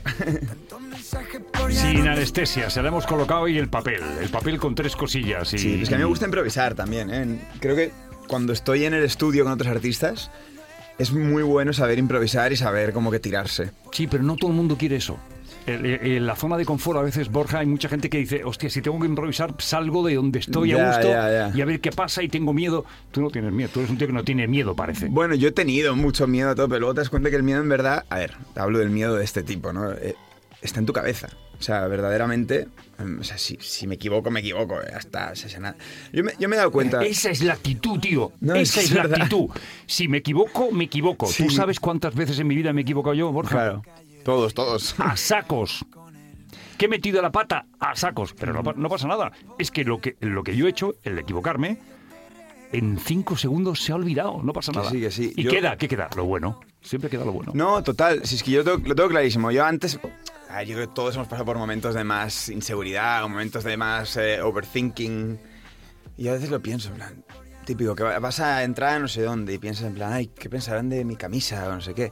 S3: Sin anestesia, se la hemos colocado y el papel con 3 cosillas. Y,
S4: Sí, es que a mí me gusta improvisar también, ¿eh? Creo que cuando estoy en el estudio con otros artistas es muy bueno saber improvisar y saber cómo que tirarse.
S3: Sí, pero no todo el mundo quiere eso. En la zona de confort a veces, Borja, hay mucha gente que dice, hostia, si tengo que improvisar, salgo de donde estoy a gusto y a ver qué pasa y tengo miedo. Tú no tienes miedo, tú eres un tío que no tiene miedo, parece.
S4: Bueno, yo he tenido mucho miedo a todo, pero luego te das cuenta que el miedo en verdad... A ver, te hablo del miedo de este tipo, ¿no? Está en tu cabeza. O sea, verdaderamente... O sea, si me equivoco, me equivoco. Hasta... O sea, yo me he dado cuenta...
S3: Esa es la actitud, tío.
S4: No,
S3: Esa
S4: es
S3: es la
S4: verdad.
S3: actitud. Si me equivoco, me equivoco.
S4: Sí.
S3: ¿Tú sabes cuántas veces en mi vida me he equivocado yo, Borja?
S4: Claro. Todos.
S3: A sacos. ¿Que he metido la pata? A sacos. Pero no pasa nada. Es que lo que yo he hecho, el equivocarme, en 5 segundos se ha olvidado. No pasa
S4: Que
S3: nada.
S4: sí, que sí.
S3: ¿Y
S4: Yo-
S3: qué queda? Lo bueno. Siempre queda lo bueno.
S4: No, total. Si es que yo lo tengo clarísimo. Yo antes... Yo creo que todos hemos pasado por momentos de más inseguridad, o momentos de más overthinking. Y a veces lo pienso, en plan... Típico, que vas a entrar a no sé dónde y piensas en plan, ay, ¿qué pensarán de mi camisa o no sé qué?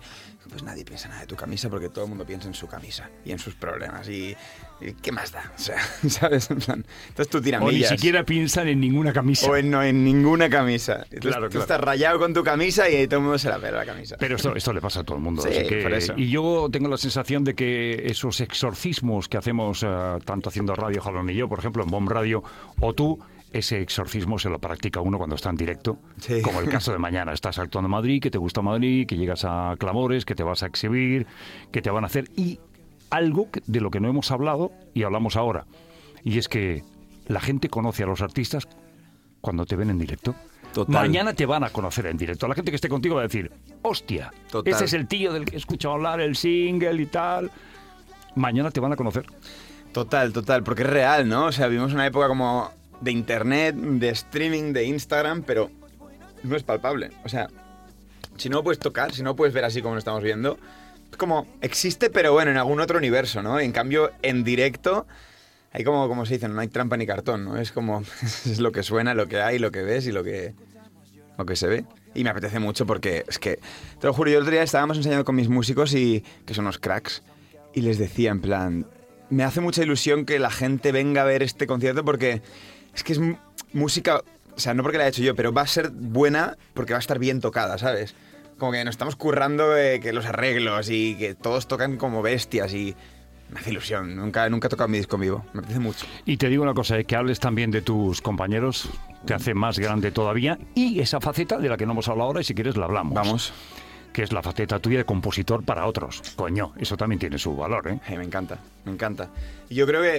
S4: Pues nadie piensa nada de tu camisa porque todo el mundo piensa en su camisa y en sus problemas. ¿Y qué más da? O sea, ¿sabes? En plan, entonces tú tiramillas.
S3: O ni siquiera piensan en ninguna camisa.
S4: O no, en ninguna camisa. Entonces,
S3: Claro,
S4: tú
S3: claro.
S4: estás rayado con tu camisa y todo el mundo se la pela la camisa.
S3: Pero esto le pasa a todo el mundo.
S4: Sí,
S3: así que-
S4: por eso.
S3: Y yo tengo la sensación de que esos exorcismos que hacemos, tanto haciendo Radio Jalón y yo, por ejemplo, en Bomb Radio, o tú, ese exorcismo se lo practica uno cuando está en directo.
S4: Sí.
S3: Como el caso de mañana. Estás actuando en Madrid, que te gusta Madrid, que llegas a Clamores, que te vas a exhibir, que te van a hacer... Y algo de lo que no hemos hablado y hablamos ahora. Y es que la gente conoce a los artistas cuando te ven en directo.
S4: Total.
S3: Mañana te van a conocer en directo. La gente que esté contigo va a decir, hostia,
S4: Total.
S3: ese es el tío del que he escuchado hablar, el single y tal. Mañana te van a conocer.
S4: Total, porque es real, ¿no? O sea, vivimos una época como de internet, de streaming, de Instagram, pero no es palpable. O sea, si no lo puedes tocar, si no lo puedes ver así como lo estamos viendo, es como, existe, pero bueno, en algún otro universo, ¿no? En cambio, en directo, hay como se dice, no hay trampa ni cartón, ¿no? Es como, es lo que suena, lo que hay, lo que ves y lo que se ve. Y me apetece mucho porque es que, te lo juro, yo el otro día estábamos enseñando con mis músicos y que son unos cracks, y les decía en plan, me hace mucha ilusión que la gente venga a ver este concierto porque es que es música, o sea, no porque la he hecho yo, pero va a ser buena porque va a estar bien tocada, ¿sabes? Como que nos estamos currando que los arreglos y que todos tocan como bestias y me hace ilusión. Nunca he tocado mi disco en vivo, me apetece mucho.
S3: Y te digo una cosa, que hables también de tus compañeros te hace más grande todavía. Y esa faceta de la que no hemos hablado ahora, y si quieres la hablamos.
S4: Vamos.
S3: Que es la faceta tuya de compositor para otros. Coño, eso también tiene su valor, ¿eh?
S4: Me encanta, me encanta. Y yo creo que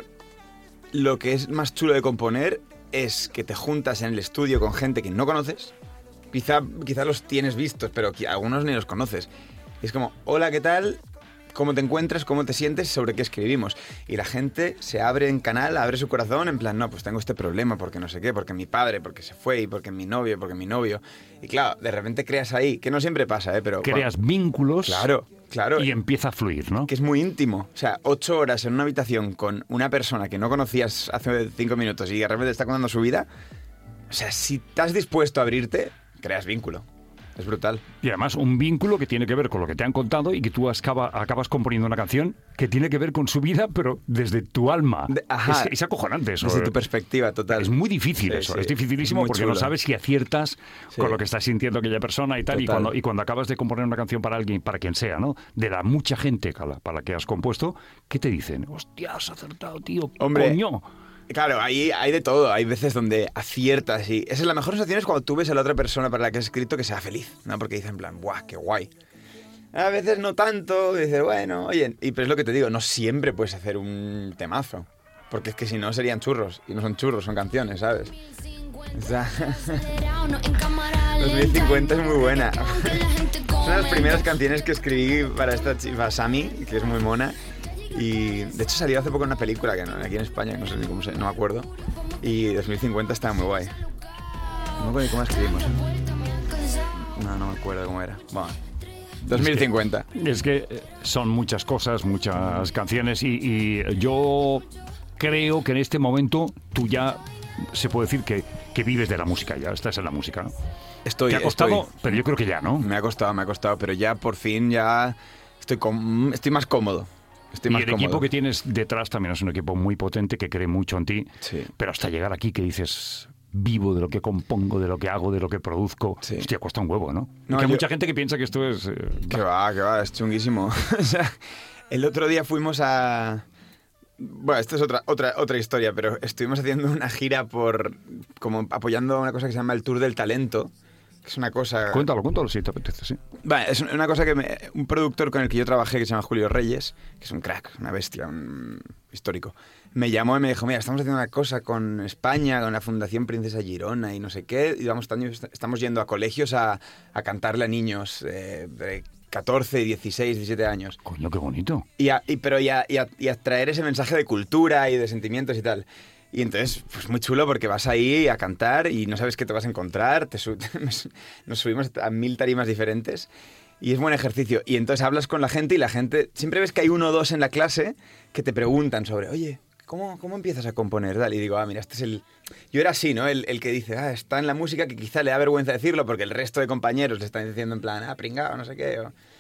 S4: lo que es más chulo de componer es que te juntas en el estudio con gente que no conoces. Quizá los tienes vistos, pero algunos ni los conoces. Es como, hola, ¿qué tal? ¿Cómo te encuentras? ¿Cómo te sientes? ¿Sobre qué escribimos? Y la gente se abre en canal, abre su corazón, en plan, no, pues tengo este problema, porque no sé qué, porque mi padre, porque se fue, y porque mi novio, porque mi novio. Y claro, de repente creas ahí, que no siempre pasa, pero...
S3: Creas vínculos
S4: Claro.
S3: y empieza a fluir, ¿no?
S4: Que es muy íntimo. O sea, 8 horas en una habitación con una persona que no conocías hace 5 minutos y de repente está contando su vida. O sea, si estás dispuesto a abrirte, creas vínculo. Es brutal.
S3: Y además un vínculo que tiene que ver con lo que te han contado y que tú acabas componiendo una canción que tiene que ver con su vida, pero desde tu alma.
S4: Ajá.
S3: Es acojonante eso.
S4: Desde tu perspectiva, total.
S3: Es muy difícil
S4: Sí,
S3: eso,
S4: sí.
S3: es dificilísimo
S4: Muy
S3: porque
S4: chulo.
S3: no sabes si aciertas
S4: Sí.
S3: con lo que está sintiendo aquella persona y tal.
S4: Total.
S3: Y cuando acabas de componer una canción para alguien, para quien sea, ¿no? De la mucha gente para la que has compuesto, ¿qué te dicen? Hostia, has acertado, tío.
S4: Hombre,
S3: Coño.
S4: Claro, ahí hay de todo. Hay veces donde aciertas y... Esa es la mejor sensación es cuando tú ves a la otra persona para la que has escrito que sea feliz, ¿no? Porque dicen en plan, ¡buah, qué guay! A veces no tanto, y dices, bueno, oye... Pero es lo que te digo, no siempre puedes hacer un temazo. Porque es que si no serían churros. Y no son churros, son canciones, ¿sabes? O sea... 2050 es muy buena. Es una de las primeras canciones que escribí para esta chica, Sami, que es muy mona. Y de hecho salió hace poco una película que no, aquí en España, no sé ni cómo se, no me acuerdo. Y 2050 estaba muy guay. No me acuerdo ni cómo la escribimos. No me acuerdo cómo era. Bueno, 2050.
S3: Es que son muchas cosas, muchas canciones y yo creo que en este momento tú ya se puede decir que vives de la música, ya estás en la música, ¿no? Te ha costado, pero yo creo que ya, ¿no?
S4: Me ha costado, pero ya por fin ya estoy más cómodo.
S3: Y el equipo que tienes detrás también es un equipo muy potente que cree mucho en ti,
S4: Sí.
S3: pero hasta llegar aquí que dices vivo de lo que compongo, de lo que hago, de lo que produzco,
S4: Sí.
S3: hostia, cuesta un huevo, ¿no?
S4: No,
S3: Que hay
S4: yo-
S3: mucha gente que piensa que esto es...
S4: Que va, es chunguísimo. O sea, el otro día fuimos a... Bueno, esto es otra historia, pero estuvimos haciendo una gira como apoyando una cosa que se llama el Tour del Talento, que es una cosa...
S3: Cuéntalo si te apetece, sí.
S4: Vale, es una cosa que un productor con el que yo trabajé que se llama Julio Reyes, que es un crack, una bestia, un histórico, me llamó y me dijo, mira, estamos haciendo una cosa con España, con la Fundación Princesa Girona y no sé qué, y estamos yendo a colegios a cantarle a niños de 14, 16, 17 años.
S3: Coño, qué bonito.
S4: Y a traer ese mensaje de cultura y de sentimientos y tal. Y entonces, pues muy chulo porque vas ahí a cantar y no sabes qué te vas a encontrar. Nos subimos a 1000 tarimas diferentes y es buen ejercicio. Y entonces hablas con la gente y la gente... Siempre ves que hay 1 o 2 en la clase que te preguntan sobre, oye, ¿cómo empiezas a componer? Tal? Y digo, mira, este es el... Yo era así, ¿no? El que dice, está en la música que quizá le da vergüenza decirlo porque el resto de compañeros le están diciendo en plan, pringao, no sé qué.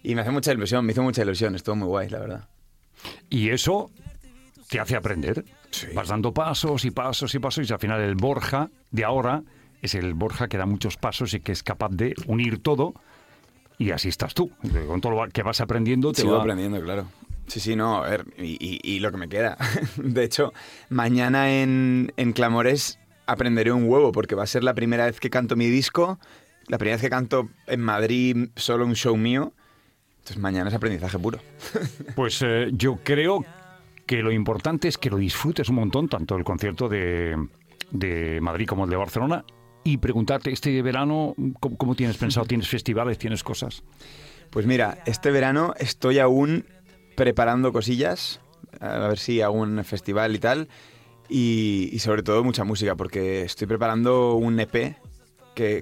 S4: Y me hace mucha ilusión, me hizo mucha ilusión, estuvo muy guay, la verdad.
S3: Y eso te hace aprender.
S4: Sí.
S3: Vas dando pasos y pasos y pasos y al final el Borja de ahora es el Borja que da muchos pasos y que es capaz de unir todo y así estás tú. Con todo lo que vas aprendiendo te
S4: Sigo
S3: va...
S4: aprendiendo, claro. Sí, no, a ver, y lo que me queda. De hecho, mañana en Clamores aprenderé un huevo porque va a ser la primera vez que canto mi disco, la primera vez que canto en Madrid solo un show mío. Entonces mañana es aprendizaje puro.
S3: Pues yo creo que lo importante es que lo disfrutes un montón, tanto el concierto de Madrid como el de Barcelona, y preguntarte, este verano, ¿cómo tienes pensado? ¿Tienes festivales? ¿Tienes cosas?
S4: Pues mira, este verano estoy aún preparando cosillas, a ver si hago un festival y tal, y sobre todo mucha música, porque estoy preparando un EP que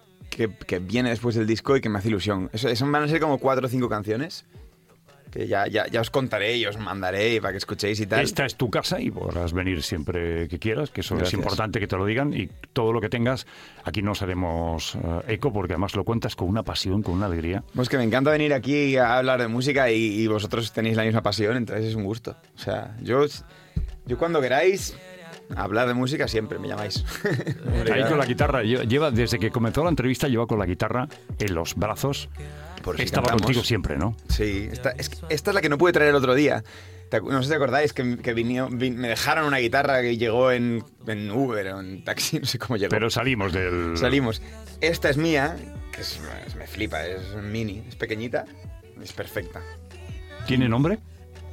S4: viene después del disco y que me hace ilusión. Eso van a ser como 4 o 5 canciones que ya os contaré y os mandaré para que escuchéis y tal.
S3: Esta es tu casa y podrás venir siempre que quieras, que eso
S4: Gracias.
S3: es importante que te lo digan, y todo lo que tengas, aquí nos haremos eco, porque además lo cuentas con una pasión, con una alegría.
S4: Pues que me encanta venir aquí a hablar de música y vosotros tenéis la misma pasión, entonces es un gusto. O sea, yo cuando queráis hablar de música siempre me llamáis.
S3: Ahí con la guitarra, lleva desde que comenzó la entrevista, lleva con la guitarra en los brazos.
S4: Por si
S3: Estaba
S4: cantamos.
S3: contigo siempre, ¿no?
S4: Sí, esta es la que no pude traer el otro día. No sé si acordáis que me dejaron una guitarra que llegó en Uber o en taxi, no sé cómo llegó.
S3: Pero salimos del...
S4: Salimos. Esta es mía, que me flipa, es mini, es pequeñita, es perfecta.
S3: ¿Tiene nombre?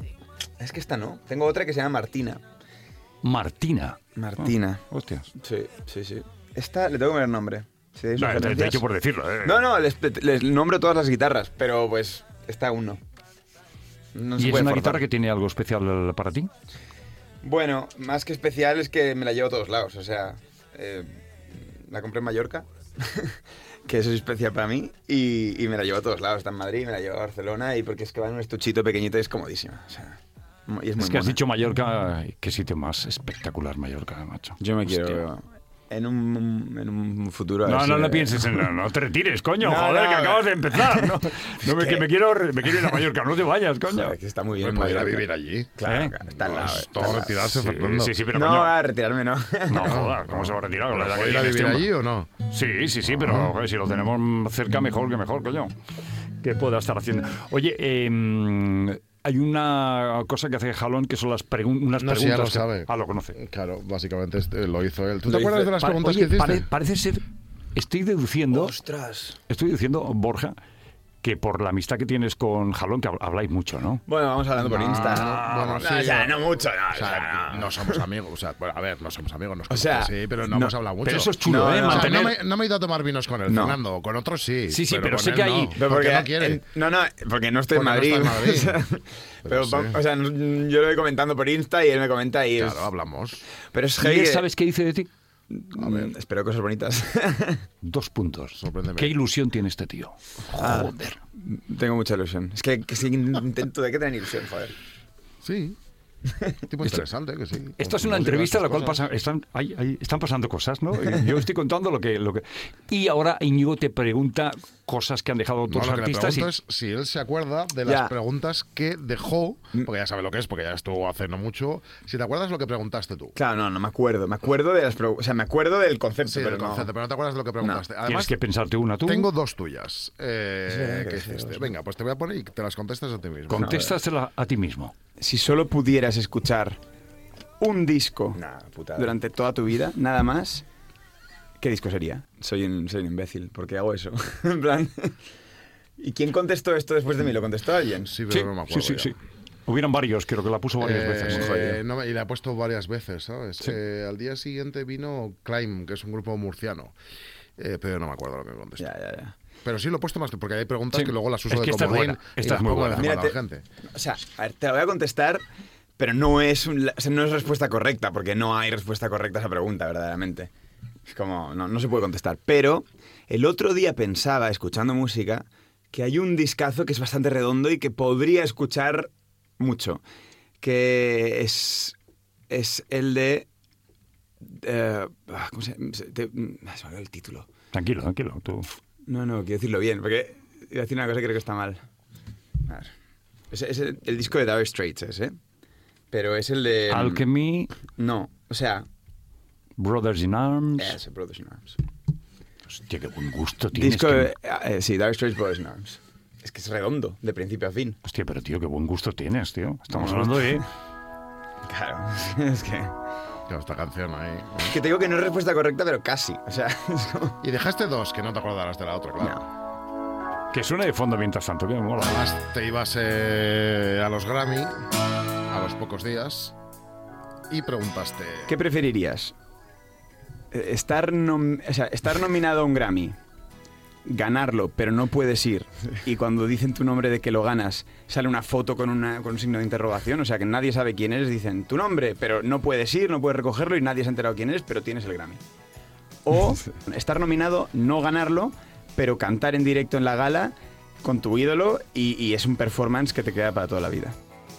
S4: Es que esta no. Tengo otra que se llama Martina.
S3: Martina.
S4: Martina.
S3: Hostias.
S4: Sí. Esta le tengo que poner nombre. Si dais
S3: No, te he
S4: sugerencias.
S3: hecho por decirlo.
S4: No, les nombro todas las guitarras, pero pues esta aún no. No se
S3: ¿Y es
S4: puede
S3: una
S4: forzar.
S3: guitarra que tiene algo especial para ti?
S4: Bueno, más que especial es que me la llevo a todos lados. O sea, la compré en Mallorca, que eso es especial para mí, y me la llevo a todos lados. Está en Madrid, me la llevo a Barcelona, y porque es que va en un estuchito pequeñito y es comodísima. O sea, y es muy
S3: Es que has
S4: mona.
S3: dicho Mallorca, qué sitio más espectacular Mallorca, macho.
S4: Yo me
S3: Hostia.
S4: quiero... En un futuro... a ver
S3: No,
S4: si-
S3: no pienses en... No te retires, coño,
S4: No,
S3: joder,
S4: no,
S3: que acabas de empezar. No, que me quiero ir a Mallorca, no te vayas, coño.
S4: Joder, que está muy bien.
S5: Pues podría
S4: Mallorca.
S5: vivir allí.
S4: Claro,
S3: ¿Eh?
S4: está al lado.
S5: Todo
S4: está al lado.
S5: retirarse,
S3: Sí,
S5: Fernando.
S3: sí, pero
S4: No,
S3: coño...
S4: a retirarme no.
S3: No, joder, ¿cómo se va a retirar? Con la edad que
S5: ¿Puede ir a
S3: tiene
S5: vivir
S3: este
S5: allí
S3: hombre?
S5: o no?
S3: Sí, pero joder, si lo tenemos cerca, mejor que mejor, coño. ¿Qué pueda estar haciendo? Oye, hay una cosa que hace Jalón que son unas
S5: No,
S3: preguntas.
S5: si ya lo
S3: que-
S5: sabe.
S3: Ah, lo conoce.
S5: Claro, básicamente lo hizo él. ¿Tú
S4: Lo
S5: te acuerdas
S4: hizo-
S5: de las
S3: Pa-
S5: preguntas
S3: oye,
S5: que hiciste?
S3: parece ser... Estoy deduciendo,
S4: Ostras.
S3: Borja, que por la amistad que tienes con Jalón, que habláis mucho, ¿no?
S4: Bueno, vamos hablando por Insta.
S5: bueno,
S4: No,
S5: sí,
S4: o sea, no mucho. No,
S5: O sea, no somos amigos. O sea, bueno, a ver, no somos amigos. Nos
S4: O sea,
S5: conocemos, sí, pero no
S4: no,
S5: hemos hablado mucho.
S3: Pero eso es chulo,
S4: No,
S3: ¿eh?
S4: no,
S5: O sea,
S3: Mantener...
S5: no me he ido a tomar vinos con él,
S4: No.
S5: Fernando. Con otros sí.
S3: Sí, pero
S5: con
S3: sé
S5: él
S3: que
S5: no.
S3: ahí-
S4: Pero
S5: Porque no quiere.
S4: no, porque no estoy en
S5: Porque
S4: Madrid.
S5: no está en Madrid.
S4: O sea, pero,
S5: sí.
S4: o sea, yo lo voy comentando por Insta y él me comenta y
S5: Claro, hablamos.
S4: Pero es
S3: ¿Y
S4: heavy.
S3: él sabes qué dice de ti?
S4: A ver, espero cosas bonitas.
S3: 2 puntos.
S5: Sorpréndeme.
S3: ¿Qué ilusión tiene este tío? Joder.
S4: Tengo mucha ilusión. Es que sí intento de que tener ilusión, joder.
S5: Sí. Tipo interesante, que sí.
S3: Esta es
S5: Con
S3: una
S5: música,
S3: entrevista en la
S5: estas
S3: cual
S5: cosas.
S3: están pasando cosas, ¿no? Y yo estoy contando lo que... Y ahora Íñigo te pregunta cosas que han dejado
S5: No,
S3: otros
S5: lo que le
S3: artistas.
S5: pregunto es si él se acuerda de las
S4: Ya.
S5: preguntas que dejó, porque ya sabe lo que es, porque ya estuvo hace no mucho. Si te acuerdas lo que preguntaste tú.
S4: Claro, no me acuerdo. Me acuerdo de las o sea, me acuerdo del concepto,
S5: Sí,
S4: pero
S5: del concepto, pero no te acuerdas de lo que preguntaste.
S3: Tienes
S5: Además,
S3: que pensarte una tú.
S5: tengo 2 tuyas.
S4: que
S5: ¿Qué
S4: sí,
S5: hiciste? Venga, pues te voy a poner y te las contestas a ti mismo.
S3: Contéstasela a ti mismo.
S4: Si solo pudieras escuchar un disco durante toda tu vida, nada más, ¿qué disco sería? Soy un imbécil, porque hago eso. En plan... ¿Y quién contestó esto después de mí? ¿Lo contestó alguien?
S5: Sí, pero
S3: Sí,
S5: no me acuerdo.
S3: sí.
S5: ya.
S3: Hubieran varios, creo que la puso varias veces.
S4: Joder.
S5: No, y la he puesto varias veces, ¿sabes?
S3: Sí.
S5: Al día siguiente vino Climb, que es un grupo murciano. Pero no me acuerdo lo que me contestó.
S4: Ya.
S5: Pero sí lo he puesto más, porque hay preguntas
S3: Sí.
S5: que luego las uso
S3: Es que
S5: de
S3: esta es
S5: comodín
S3: buena,
S5: y
S3: esta
S5: las
S3: es muy
S5: pongo de
S3: buena.
S5: demanda a la
S4: Mírate.
S5: gente.
S4: O sea, a ver, te la voy a contestar, pero no es, o sea, no es respuesta correcta, porque no hay respuesta correcta a esa pregunta, verdaderamente. Es como, no se puede contestar. Pero el otro día pensaba, escuchando música, que hay un discazo que es bastante redondo y que podría escuchar mucho, que es el de... ¿cómo se llama? Se me olvidó el título.
S3: Tranquilo, tú.
S4: No, quiero decirlo bien, porque iba a decir una cosa que creo que está mal. A ver. Es el disco de Dire Straits, ese. Pero es el de...
S3: Alchemy,
S4: No, o sea...
S3: Brothers in Arms.
S4: Ese, Brothers in Arms.
S3: Hostia, qué buen gusto tienes.
S4: Disco
S3: que-
S4: de... sí, Dire Straits, Brothers in Arms. Es que es redondo, de principio a fin.
S3: Hostia, pero tío, qué buen gusto tienes, tío. Estamos hablando de...
S4: Claro, es que...
S5: Claro, esta canción ahí.
S4: Que te digo que no es respuesta correcta, pero casi. O sea, es como...
S5: Y dejaste dos, que no te acordarás de la otra, claro.
S4: No.
S3: Que suene de fondo mientras tanto, que me mola.
S5: Además, te ibas a los Grammy a los pocos días y preguntaste...
S4: ¿Qué preferirías? Estar nominado a un Grammy, ganarlo, pero no puedes ir, y cuando dicen tu nombre de que lo ganas, sale una foto con un signo de interrogación, o sea que nadie sabe quién eres, dicen tu nombre, pero no puedes ir, no puedes recogerlo y nadie se ha enterado quién eres, pero tienes el Grammy. O estar nominado, no ganarlo, pero cantar en directo en la gala con tu ídolo y es un performance que te queda para toda la vida.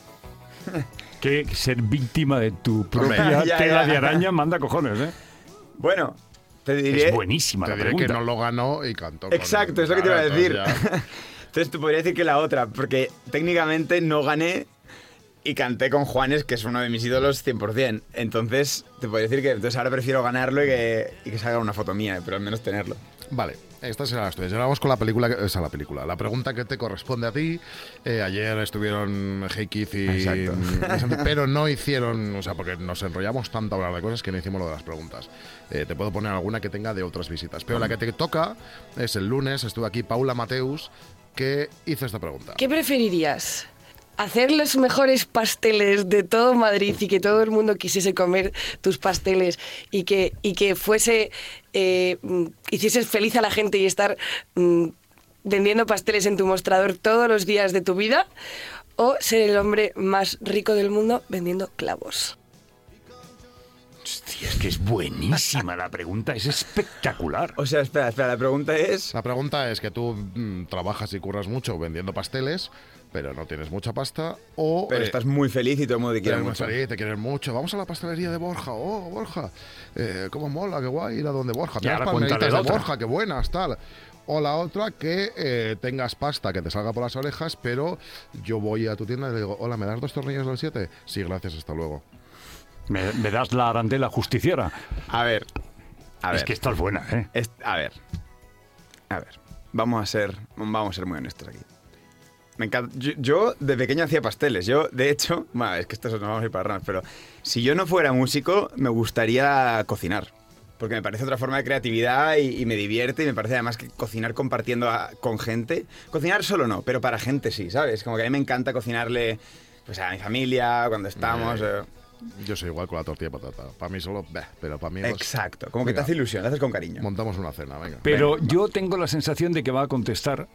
S3: Que ser víctima de tu propia
S4: Ya,
S3: tela
S4: ya.
S3: de araña manda cojones, ¿eh?
S4: Bueno, te diré...
S3: Es buenísima
S5: Te
S3: la
S5: diré
S3: pregunta.
S5: que no lo ganó y cantó. con
S4: Exacto,
S5: él.
S4: es lo que te iba a
S5: Claro,
S4: decir.
S5: entonces ya-
S4: Entonces tú podrías decir que la otra, porque técnicamente no gané y canté con Juanes, que es uno de mis ídolos 100%. Entonces te podría decir que entonces ahora prefiero ganarlo y que salga una foto mía, pero al menos tenerlo.
S5: Vale, estas eran las tuyas. Ahora vamos con la película, la pregunta que te corresponde a ti. Ayer estuvieron Hey Keith
S4: Exacto.
S5: pero no hicieron, o sea, porque nos enrollamos tanto a hablar de cosas que no hicimos lo de las preguntas. Te puedo poner alguna que tenga de otras visitas, pero la que te toca es el lunes. Estuvo aquí Paula Mateus, que hizo esta pregunta.
S7: ¿Qué preferirías? ¿Hacer los mejores pasteles de todo Madrid y que todo el mundo quisiese comer tus pasteles y que fuese hicieses feliz a la gente y estar vendiendo pasteles en tu mostrador todos los días de tu vida? ¿O ser el hombre más rico del mundo vendiendo clavos?
S3: Hostia, es que es buenísima la pregunta, es espectacular.
S4: O sea, espera, la pregunta es...
S5: La pregunta es que tú trabajas y curras mucho vendiendo pasteles, pero no tienes mucha pasta, o...
S4: Pero estás muy feliz y todo el mundo te quiere
S5: Eres muy
S4: mucho.
S5: feliz, te quieren mucho. Vamos a la pastelería de Borja. Oh, Borja, cómo mola, qué guay ir a donde Borja.
S3: Y
S5: Mira las
S3: ahora cuéntale
S5: palmeritas
S3: la
S5: de
S3: otra.
S5: Borja, qué buenas, tal. O la otra, que tengas pasta que te salga por las orejas, pero yo voy a tu tienda y le digo, hola, ¿me das 2 tornillos del 7? Sí, gracias, hasta luego.
S3: Me das la arandela justiciera.
S4: A ver.
S3: Es que esta es buena, ¿eh?
S4: A ver. Vamos a ser muy honestos aquí. Me encanta. Yo de pequeño hacía pasteles. Yo, de hecho, bueno, es que esto nos vamos a ir para ramas, pero si yo no fuera músico, me gustaría cocinar. Porque me parece otra forma de creatividad y me divierte y me parece además que cocinar compartiendo con gente. Cocinar solo no, pero para gente sí, ¿sabes? Como que a mí me encanta cocinarle pues, a mi familia cuando estamos.
S5: Yo soy igual con la tortilla de patata. Para mí solo, pero para mí... pues,
S4: Exacto, como que te
S5: venga,
S4: hace ilusión, lo haces con cariño.
S5: montamos una cena, venga.
S3: Pero yo tengo la sensación de que va a contestar.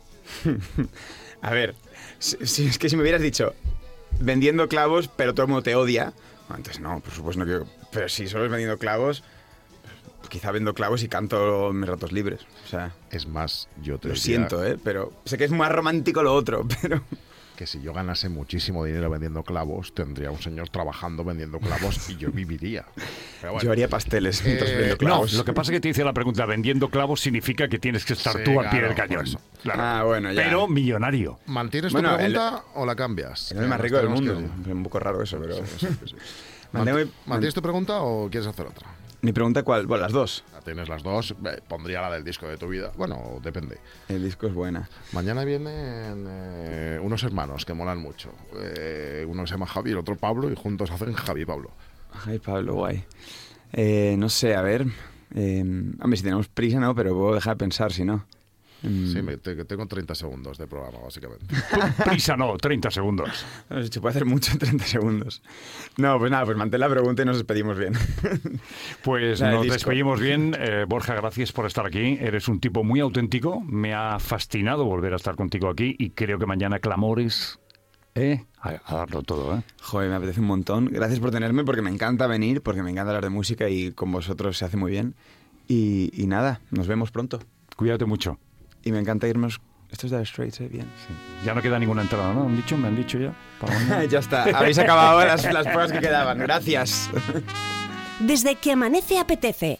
S4: A ver, es que si me hubieras dicho vendiendo clavos, pero todo el mundo te odia, bueno, entonces no, por supuesto no quiero. Pero si solo es vendiendo clavos, pues quizá vendo clavos y canto en mis ratos libres. O sea,
S5: Es más, yo te
S4: lo
S5: diría
S4: siento, pero sé que es más romántico lo otro, pero...
S5: que si yo ganase muchísimo dinero vendiendo clavos, tendría un señor trabajando vendiendo clavos y yo viviría. Pero bueno.
S4: Yo haría pasteles mientras vendo
S3: No,
S4: clavos.
S3: lo que pasa es que te dice la pregunta, vendiendo clavos significa que tienes que estar
S5: Sí,
S3: tú al pie
S5: claro,
S3: del cañón.
S5: por eso.
S3: Claro.
S4: Ah, bueno, ya.
S3: Pero millonario.
S5: ¿Mantienes tu
S4: Bueno,
S5: pregunta o la cambias?
S4: Es el más rico del
S5: Tenemos
S4: mundo.
S5: que-
S4: Es un poco raro eso, pero...
S5: Sí. ¿Mantienes tu pregunta o quieres hacer otra?
S4: Mi pregunta, ¿cuál? Bueno, las dos.
S5: Ya tienes las dos. Pondría la del disco de tu vida. Bueno, depende.
S4: El disco es buena.
S5: Mañana vienen unos hermanos que molan mucho. Uno se llama Javi, el otro Pablo, y juntos hacen Javi y Pablo.
S4: Ay, Pablo, guay. No sé, a ver... hombre, si tenemos prisa, no, pero puedo dejar de pensar, si no.
S5: Sí, tengo 30 segundos de programa, básicamente.
S3: Prisa no, 30 segundos.
S4: Se puede hacer mucho en 30 segundos. No, pues nada, pues mantén la pregunta y nos despedimos bien.
S3: Pues
S4: La del
S3: nos
S4: disco.
S3: despedimos bien. Borja, gracias por estar aquí. Eres un tipo muy auténtico. Me ha fascinado volver a estar contigo aquí y creo que mañana clamores... A darlo todo, ¿eh?
S4: Joder, me apetece un montón. Gracias por tenerme, porque me encanta venir, porque me encanta hablar de música y con vosotros se hace muy bien. Y nada, nos vemos pronto.
S3: Cuídate mucho.
S4: Y me encanta irnos... Esto es Dire Straits, bien.
S3: Ya no queda ninguna entrada, ¿no? Me han dicho ya. Para mañana.
S4: Ya está, habéis acabado las pruebas que quedaban. Gracias.
S8: Desde que amanece apetece,